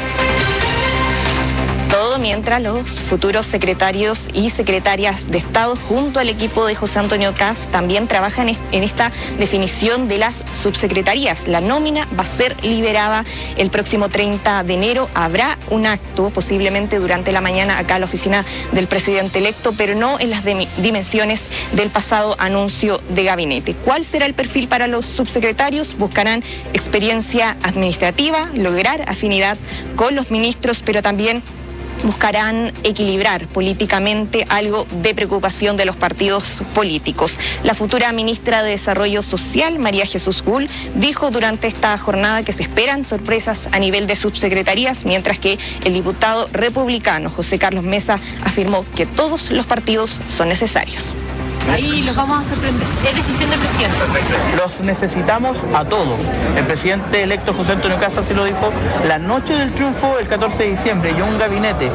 Todo mientras los futuros secretarios y secretarias de Estado junto al equipo de José Antonio Kast también trabajan en esta definición de las subsecretarías. La nómina va a ser liberada el próximo treinta de enero. Habrá un acto posiblemente durante la mañana acá en la oficina del presidente electo, pero no en las dimensiones del pasado anuncio de gabinete. ¿Cuál será el perfil para los subsecretarios? Buscarán experiencia administrativa, lograr afinidad con los ministros, pero también buscarán equilibrar políticamente algo de preocupación de los partidos políticos. La futura ministra de Desarrollo Social, María Jesús Gull, dijo durante esta jornada que se esperan sorpresas a nivel de subsecretarías, mientras que el diputado republicano José Carlos Mesa afirmó que todos los partidos son necesarios. Ahí los vamos a sorprender. Es decisión del presidente. Los necesitamos a todos. El presidente electo José Antonio Kast así lo dijo la noche del triunfo, el catorce de diciembre, y un gabinete.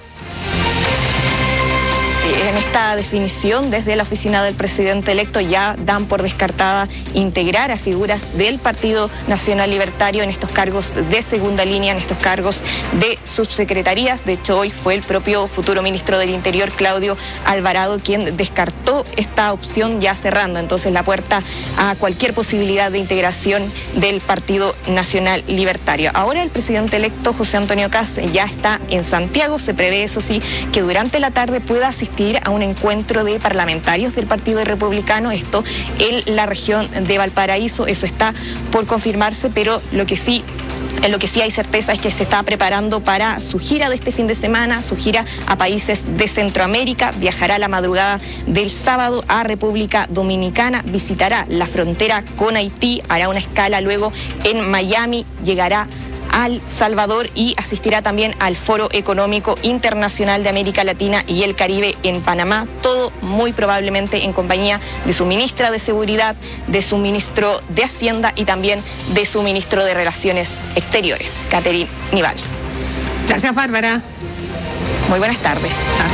En esta definición, desde la oficina del presidente electo ya dan por descartada integrar a figuras del Partido Nacional Libertario en estos cargos de segunda línea, en estos cargos de subsecretarías. De hecho, hoy fue el propio futuro ministro del Interior, Claudio Alvarado, quien descartó esta opción, ya cerrando entonces la puerta a cualquier posibilidad de integración del Partido Nacional Libertario. Ahora el presidente electo José Antonio Kast ya está en Santiago. Se prevé, eso sí, que durante la tarde pueda asistir a un encuentro de parlamentarios del Partido Republicano, esto en la región de Valparaíso. Eso está por confirmarse, pero lo que sí En lo que sí hay certeza es que se está preparando para su gira de este fin de semana, su gira a países de Centroamérica. Viajará la madrugada del sábado a República Dominicana, visitará la frontera con Haití, hará una escala luego en Miami, llegará a El Salvador y asistirá también al Foro Económico Internacional de América Latina y el Caribe en Panamá, todo muy probablemente en compañía de su ministra de Seguridad, de su ministro de Hacienda y también de su ministro de Relaciones Exteriores, Catherine Nival. Gracias, Bárbara. Muy buenas tardes.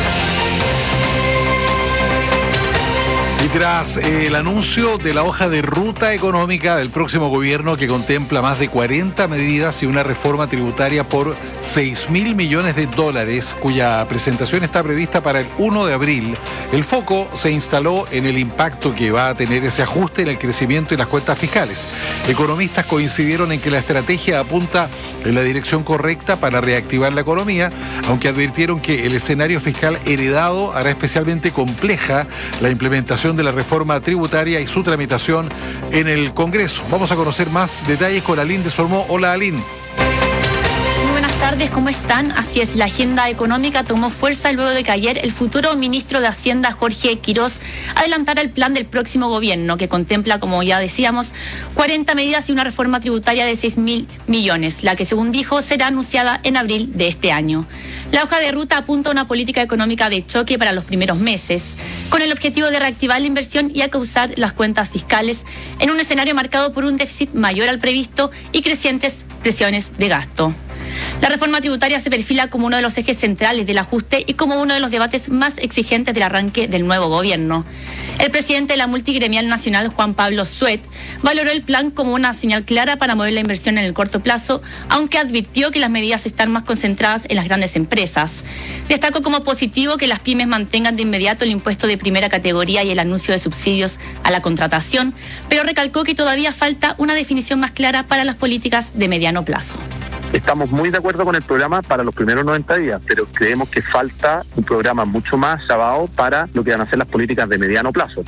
Y tras eh, el anuncio de la hoja de ruta económica del próximo gobierno, que contempla más de cuarenta medidas y una reforma tributaria por seis mil millones de dólares, cuya presentación está prevista para el uno de abril, el foco se instaló en el impacto que va a tener ese ajuste en el crecimiento y las cuentas fiscales. Economistas coincidieron en que la estrategia apunta en la dirección correcta para reactivar la economía, aunque advirtieron que el escenario fiscal heredado hará especialmente compleja la implementación de la reforma tributaria y su tramitación en el Congreso. Vamos a conocer más detalles con Aline de Sormó. Hola, Aline. Buenas tardes, ¿cómo están? Así es, la agenda económica tomó fuerza luego de que ayer el futuro ministro de Hacienda, Jorge Quirós, adelantara el plan del próximo gobierno, que contempla, como ya decíamos, cuarenta medidas y una reforma tributaria de seis mil millones, la que, según dijo, será anunciada en abril de este año. La hoja de ruta apunta a una política económica de choque para los primeros meses, con el objetivo de reactivar la inversión y acauzar las cuentas fiscales en un escenario marcado por un déficit mayor al previsto y crecientes presiones de gasto. La reforma tributaria se perfila como uno de los ejes centrales del ajuste y como uno de los debates más exigentes del arranque del nuevo gobierno. El presidente de la Multigremial Nacional, Juan Pablo Suet, valoró el plan como una señal clara para mover la inversión en el corto plazo, aunque advirtió que las medidas están más concentradas en las grandes empresas. Destacó como positivo que las pymes mantengan de inmediato el impuesto de primera categoría y el anuncio de subsidios a la contratación, pero recalcó que todavía falta una definición más clara para las políticas de mediano plazo. Estamos muy de acuerdo con el programa para los primeros noventa días, pero creemos que falta un programa mucho más llabao para lo que van a ser las políticas de mediano plazo.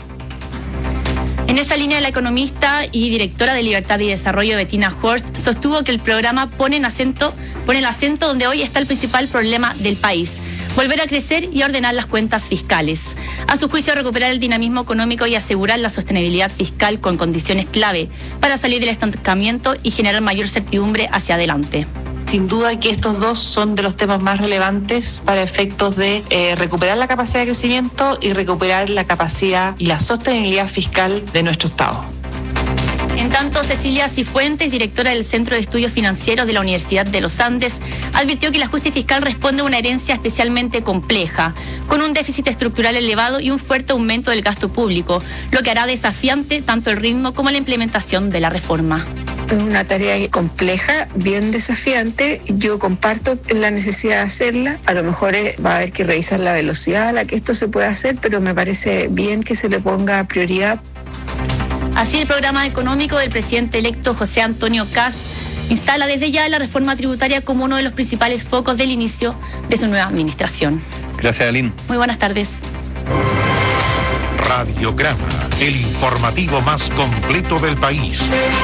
En esa línea, la economista y directora de Libertad y Desarrollo, Bettina Horst, sostuvo que el programa pone, en acento, pone el acento donde hoy está el principal problema del país: volver a crecer y ordenar las cuentas fiscales. A su juicio, recuperar el dinamismo económico y asegurar la sostenibilidad fiscal con condiciones clave para salir del estancamiento y generar mayor certidumbre hacia adelante. Sin duda que estos dos son de los temas más relevantes para efectos de eh, recuperar la capacidad de crecimiento y recuperar la capacidad y la sostenibilidad fiscal de nuestro Estado. En tanto, Cecilia Cifuentes, directora del Centro de Estudios Financieros de la Universidad de los Andes, advirtió que el ajuste fiscal responde a una herencia especialmente compleja, con un déficit estructural elevado y un fuerte aumento del gasto público, lo que hará desafiante tanto el ritmo como la implementación de la reforma. Es una tarea compleja, bien desafiante. Yo comparto la necesidad de hacerla. A lo mejor va a haber que revisar la velocidad a la que esto se puede hacer, pero me parece bien que se le ponga prioridad. Así, el programa económico del presidente electo José Antonio Kast instala desde ya la reforma tributaria como uno de los principales focos del inicio de su nueva administración. Gracias, Aline. Muy buenas tardes. Radiograma, el informativo más completo del país.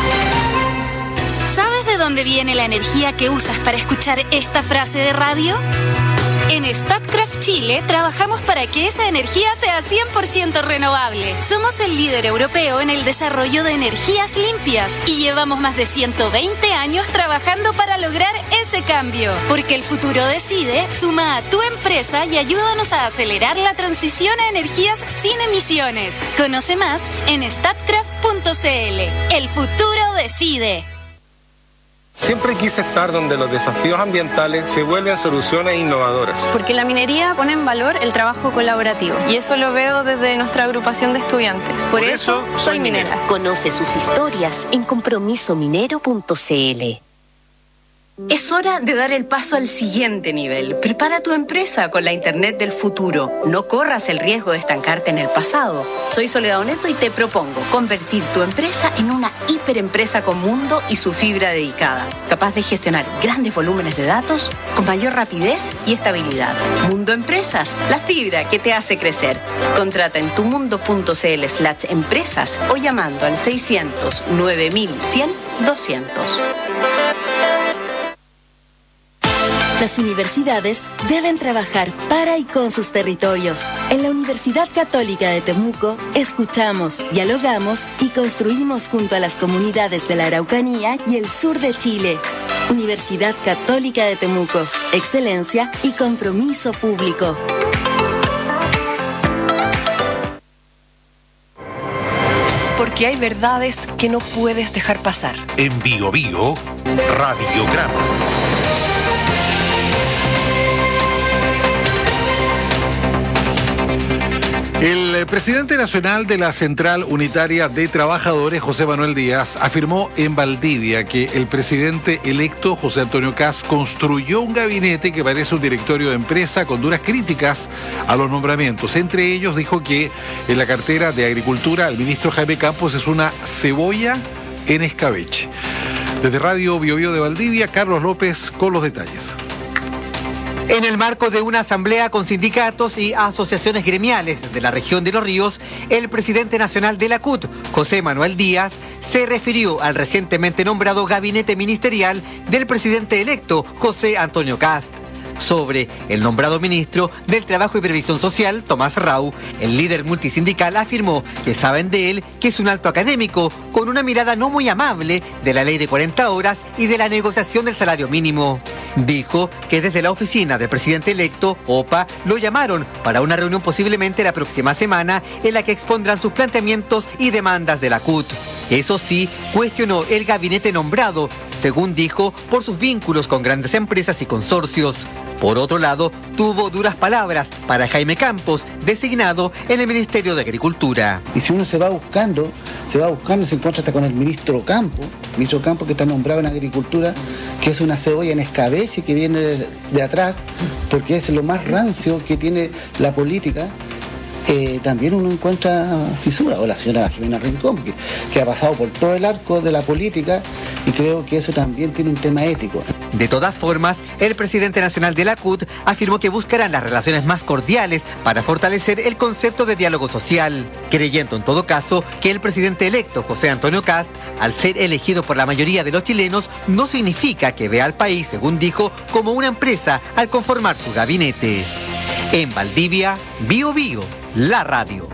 ¿Sabes de dónde viene la energía que usas para escuchar esta frase de radio? En Statkraft Chile trabajamos para que esa energía sea cien por ciento renovable. Somos el líder europeo en el desarrollo de energías limpias y llevamos más de ciento veinte años trabajando para lograr ese cambio, porque el futuro decide, suma a tu empresa y ayúdanos a acelerar la transición a energías sin emisiones. Conoce más en statkraft punto c l. El futuro decide. Siempre quise estar donde los desafíos ambientales se vuelven soluciones innovadoras. Porque la minería pone en valor el trabajo colaborativo. Y eso lo veo desde nuestra agrupación de estudiantes. Por, Por eso, eso, soy minera. minera. Conoce sus historias en compromiso minero punto c l. Es hora de dar el paso al siguiente nivel. Prepara tu empresa con la Internet del futuro. No corras el riesgo de estancarte en el pasado. Soy Soledad Oneto y te propongo convertir tu empresa en una hiperempresa con mundo y su fibra dedicada, capaz de gestionar grandes volúmenes de datos con mayor rapidez y estabilidad. Mundo Empresas, la fibra que te hace crecer. Contrata en tumundo punto c l slash empresas o llamando al seiscientos nueve mil cien doscientos. Las universidades deben trabajar para y con sus territorios. En la Universidad Católica de Temuco, escuchamos, dialogamos y construimos junto a las comunidades de la Araucanía y el sur de Chile. Universidad Católica de Temuco, excelencia y compromiso público. Porque hay verdades que no puedes dejar pasar. En Bio Bio, Radiograma. El presidente nacional de la Central Unitaria de Trabajadores, José Manuel Díaz, afirmó en Valdivia que el presidente electo, José Antonio Kast, construyó un gabinete que parece un directorio de empresa con duras críticas a los nombramientos. Entre ellos dijo que en la cartera de Agricultura el ministro Jaime Campos es una cebolla en escabeche. Desde Radio Bio Bio de Valdivia, Carlos López con los detalles. En el marco de una asamblea con sindicatos y asociaciones gremiales de la región de Los Ríos, el presidente nacional de la C U T, José Manuel Díaz, se refirió al recientemente nombrado gabinete ministerial del presidente electo, José Antonio Kast. Sobre el nombrado ministro del Trabajo y Previsión Social, Tomás Rau, el líder multisindical afirmó que saben de él que es un alto académico con una mirada no muy amable de la ley de cuarenta horas y de la negociación del salario mínimo. Dijo que desde la oficina del presidente electo, O P A, lo llamaron para una reunión posiblemente la próxima semana en la que expondrán sus planteamientos y demandas de la C U T. Eso sí, cuestionó el gabinete nombrado, según dijo, por sus vínculos con grandes empresas y consorcios. Por otro lado, tuvo duras palabras para Jaime Campos, designado en el Ministerio de Agricultura. Y si uno se va buscando, se va buscando y se encuentra hasta con el ministro Campos, ministro Campos que está nombrado en Agricultura, que es una cebolla en escabeche que viene de, de atrás, porque es lo más rancio que tiene la política. Eh, también uno encuentra fisura, o la señora Jimena Rincón, que, que ha pasado por todo el arco de la política, y creo que eso también tiene un tema ético. De todas formas, el presidente nacional de la C U T afirmó que buscarán las relaciones más cordiales para fortalecer el concepto de diálogo social, creyendo en todo caso que el presidente electo, José Antonio Kast, al ser elegido por la mayoría de los chilenos, no significa que vea al país, según dijo, como una empresa al conformar su gabinete. En Valdivia, Bio Bio, la radio.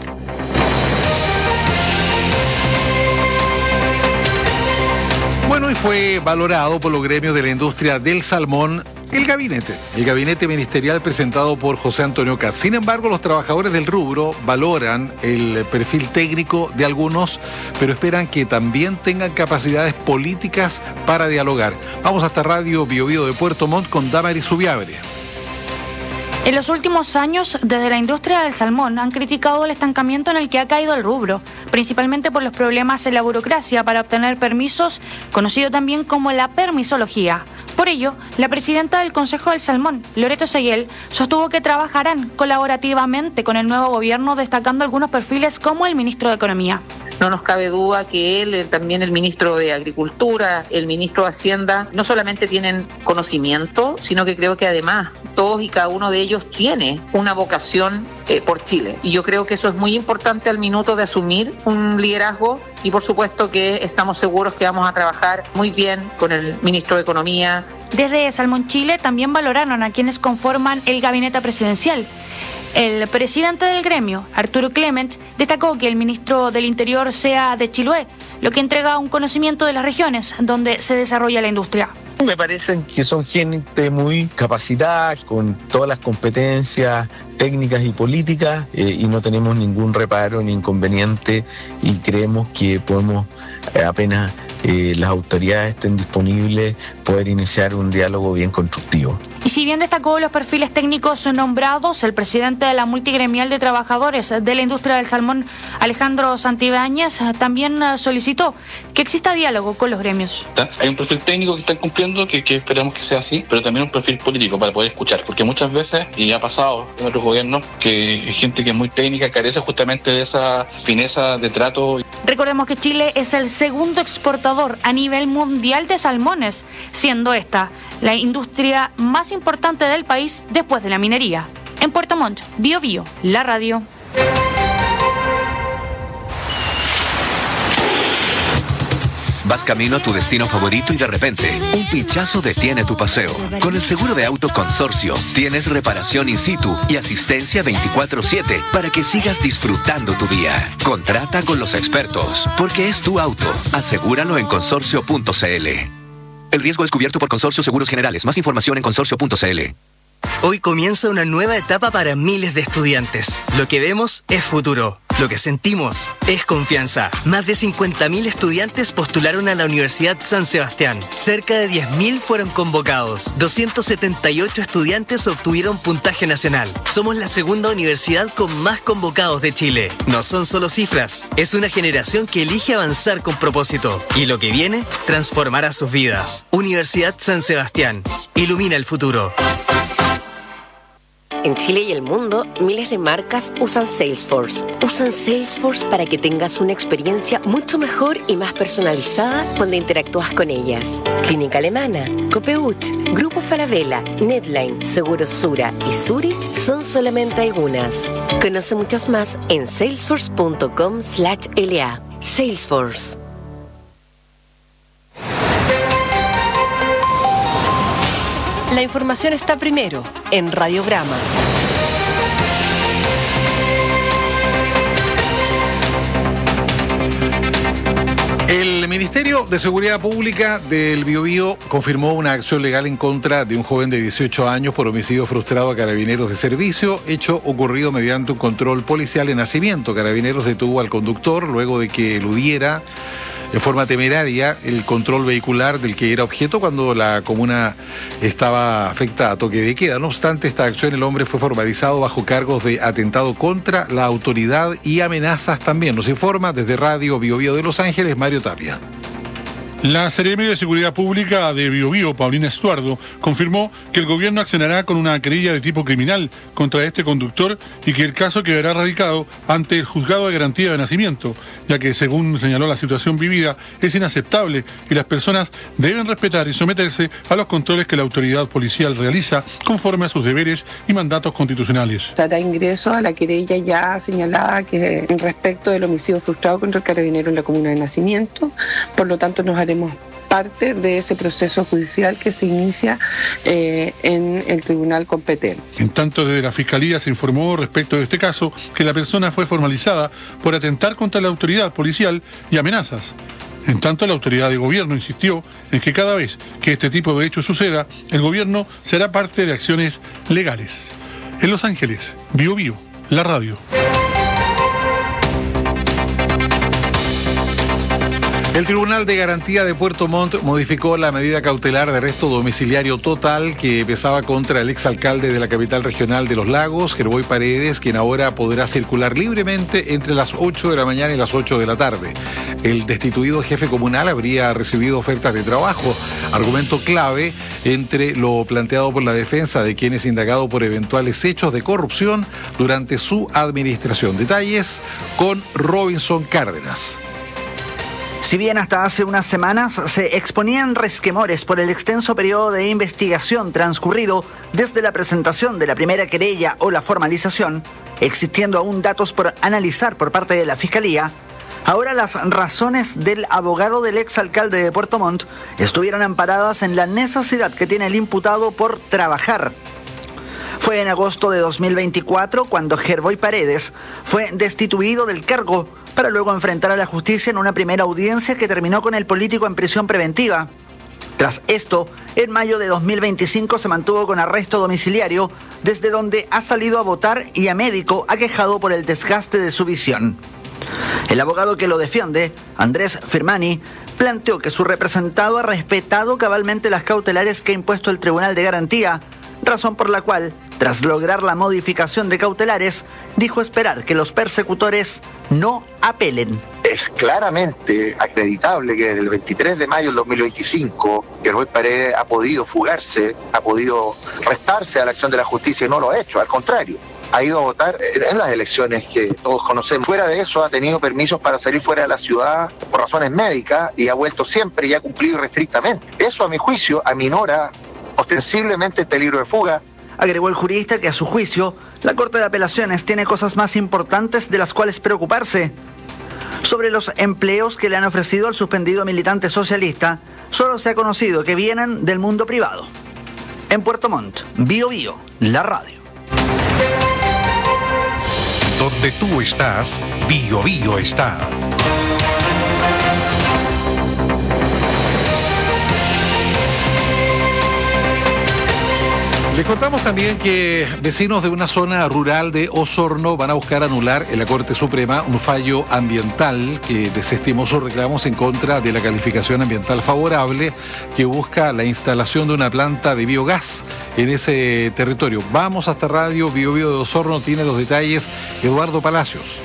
Bueno, y fue valorado por los gremios de la industria del salmón el gabinete, el gabinete ministerial presentado por José Antonio Kast. Sin embargo, los trabajadores del rubro valoran el perfil técnico de algunos, pero esperan que también tengan capacidades políticas para dialogar. Vamos hasta Radio Bio Bio de Puerto Montt con Damaris Subiabre. En los últimos años, desde la industria del salmón han criticado el estancamiento en el que ha caído el rubro, principalmente por los problemas en la burocracia para obtener permisos, conocido también como la permisología. Por ello, la presidenta del Consejo del Salmón, Loreto Seguel, sostuvo que trabajarán colaborativamente con el nuevo gobierno, destacando algunos perfiles como el ministro de Economía. No nos cabe duda que él, también el ministro de Agricultura, el ministro de Hacienda, no solamente tienen conocimiento, sino que creo que además todos y cada uno de ellos tiene una vocación eh, por Chile. Y yo creo que eso es muy importante al minuto de asumir un liderazgo, y por supuesto que estamos seguros que vamos a trabajar muy bien con el ministro de Economía. Desde Salmón Chile también valoraron a quienes conforman el gabinete presidencial. El presidente del gremio, Arturo Clement, destacó que el ministro del Interior sea de Chiloé, lo que entrega un conocimiento de las regiones donde se desarrolla la industria. Me parecen que son gente muy capacitada, con todas las competencias técnicas y políticas, eh, y no tenemos ningún reparo ni inconveniente, y creemos que podemos, eh, apenas eh, las autoridades estén disponibles, poder iniciar un diálogo bien constructivo. Y si bien destacó los perfiles técnicos nombrados, el presidente de la Multigremial de Trabajadores de la Industria del Salmón, Alejandro Santibáñez, también solicitó que exista diálogo con los gremios. Hay un perfil técnico que están cumpliendo, que, que esperamos que sea así, pero también un perfil político para poder escuchar, porque muchas veces, y ha pasado en otros gobiernos, que hay gente que es muy técnica, carece justamente de esa fineza de trato. Recordemos que Chile es el segundo exportador a nivel mundial de salmones, siendo esta la industria más importante del país después de la minería. En Puerto Montt, Bio Bio, la radio. Vas camino a tu destino favorito y de repente, un pinchazo detiene tu paseo. Con el seguro de auto Consorcio, tienes reparación in situ y asistencia veinticuatro siete para que sigas disfrutando tu día. Contrata con los expertos, porque es tu auto. Asegúralo en consorcio punto c l. El riesgo es cubierto por Consorcio Seguros Generales. Más información en consorcio punto c l. Hoy comienza una nueva etapa para miles de estudiantes. Lo que vemos es futuro. Lo que sentimos es confianza. Más de cincuenta mil estudiantes postularon a la Universidad San Sebastián. Cerca de diez mil fueron convocados. doscientos setenta y ocho estudiantes obtuvieron puntaje nacional. Somos la segunda universidad con más convocados de Chile. No son solo cifras. Es una generación que elige avanzar con propósito. Y lo que viene, transformará sus vidas. Universidad San Sebastián. Ilumina el futuro. En Chile y el mundo, miles de marcas usan Salesforce. Usan Salesforce para que tengas una experiencia mucho mejor y más personalizada cuando interactúas con ellas. Clínica Alemana, Copeuch, Grupo Falabella, Netline, Seguros Sura y Zurich son solamente algunas. Conoce muchas más en salesforce punto com slash L A. Salesforce. La información está primero en Radiograma. El Ministerio de Seguridad Pública del Biobío confirmó una acción legal en contra de un joven de dieciocho años por homicidio frustrado a carabineros de servicio, hecho ocurrido mediante un control policial en Nacimiento. Carabineros detuvo al conductor luego de que eludiera de forma temeraria el control vehicular del que era objeto cuando la comuna estaba afectada a toque de queda. No obstante esta acción, el hombre fue formalizado bajo cargos de atentado contra la autoridad y amenazas también. Nos informa desde Radio Bio Bio de Los Ángeles, Mario Tapia. La Seremi de Seguridad Pública de Bio Bio, Paulina Estuardo, confirmó que el gobierno accionará con una querella de tipo criminal contra este conductor y que el caso quedará radicado ante el Juzgado de Garantía de Nacimiento, ya que, según señaló, la situación vivida es inaceptable y las personas deben respetar y someterse a los controles que la autoridad policial realiza conforme a sus deberes y mandatos constitucionales. Se hará ingreso a la querella ya señalada que respecto del homicidio frustrado contra el carabinero en la comuna de Nacimiento, por lo tanto nos haremos parte de ese proceso judicial que se inicia eh, en el tribunal competente. En tanto, desde la Fiscalía se informó respecto de este caso que la persona fue formalizada por atentar contra la autoridad policial y amenazas. En tanto, la autoridad de gobierno insistió en que cada vez que este tipo de hechos suceda, el gobierno será parte de acciones legales. En Los Ángeles, Bio Bio, la radio. El Tribunal de Garantía de Puerto Montt modificó la medida cautelar de arresto domiciliario total que pesaba contra el exalcalde de la capital regional de Los Lagos, Gerboy Paredes, quien ahora podrá circular libremente entre las ocho de la mañana y las ocho de la tarde. El destituido jefe comunal habría recibido ofertas de trabajo, argumento clave entre lo planteado por la defensa de quien es indagado por eventuales hechos de corrupción durante su administración. Detalles con Robinson Cárdenas. Si bien hasta hace unas semanas se exponían resquemores por el extenso periodo de investigación transcurrido desde la presentación de la primera querella o la formalización, existiendo aún datos por analizar por parte de la Fiscalía, ahora las razones del abogado del exalcalde de Puerto Montt estuvieron amparadas en la necesidad que tiene el imputado por trabajar. Fue en agosto de dos mil veinticuatro cuando Gerboy Paredes fue destituido del cargo para luego enfrentar a la justicia en una primera audiencia que terminó con el político en prisión preventiva. Tras esto, en mayo de dos mil veinticinco se mantuvo con arresto domiciliario, desde donde ha salido a votar y a médico aquejado por el desgaste de su visión. El abogado que lo defiende, Andrés Firmani, planteó que su representado ha respetado cabalmente las cautelares que ha impuesto el Tribunal de Garantía, razón por la cual, tras lograr la modificación de cautelares, dijo esperar que los persecutores no apelen. Es claramente acreditable que desde el veintitrés de mayo del dos mil veinticinco, que el juez Paredes ha podido fugarse, ha podido restarse a la acción de la justicia y no lo ha hecho, al contrario. Ha ido a votar en las elecciones que todos conocemos. Fuera de eso, ha tenido permisos para salir fuera de la ciudad por razones médicas y ha vuelto siempre y ha cumplido irrestrictamente. Eso, a mi juicio, aminora ostensiblemente el peligro de fuga. Agregó el jurista que, a su juicio, la Corte de Apelaciones tiene cosas más importantes de las cuales preocuparse. Sobre los empleos que le han ofrecido al suspendido militante socialista, solo se ha conocido que vienen del mundo privado. En Puerto Montt, Bio Bio, la radio. Donde tú estás, Bio Bio está. Les contamos también que vecinos de una zona rural de Osorno van a buscar anular en la Corte Suprema un fallo ambiental que desestimó sus reclamos en contra de la calificación ambiental favorable que busca la instalación de una planta de biogás en ese territorio. Vamos hasta Radio Bio Bio de Osorno, tiene los detalles Eduardo Palacios.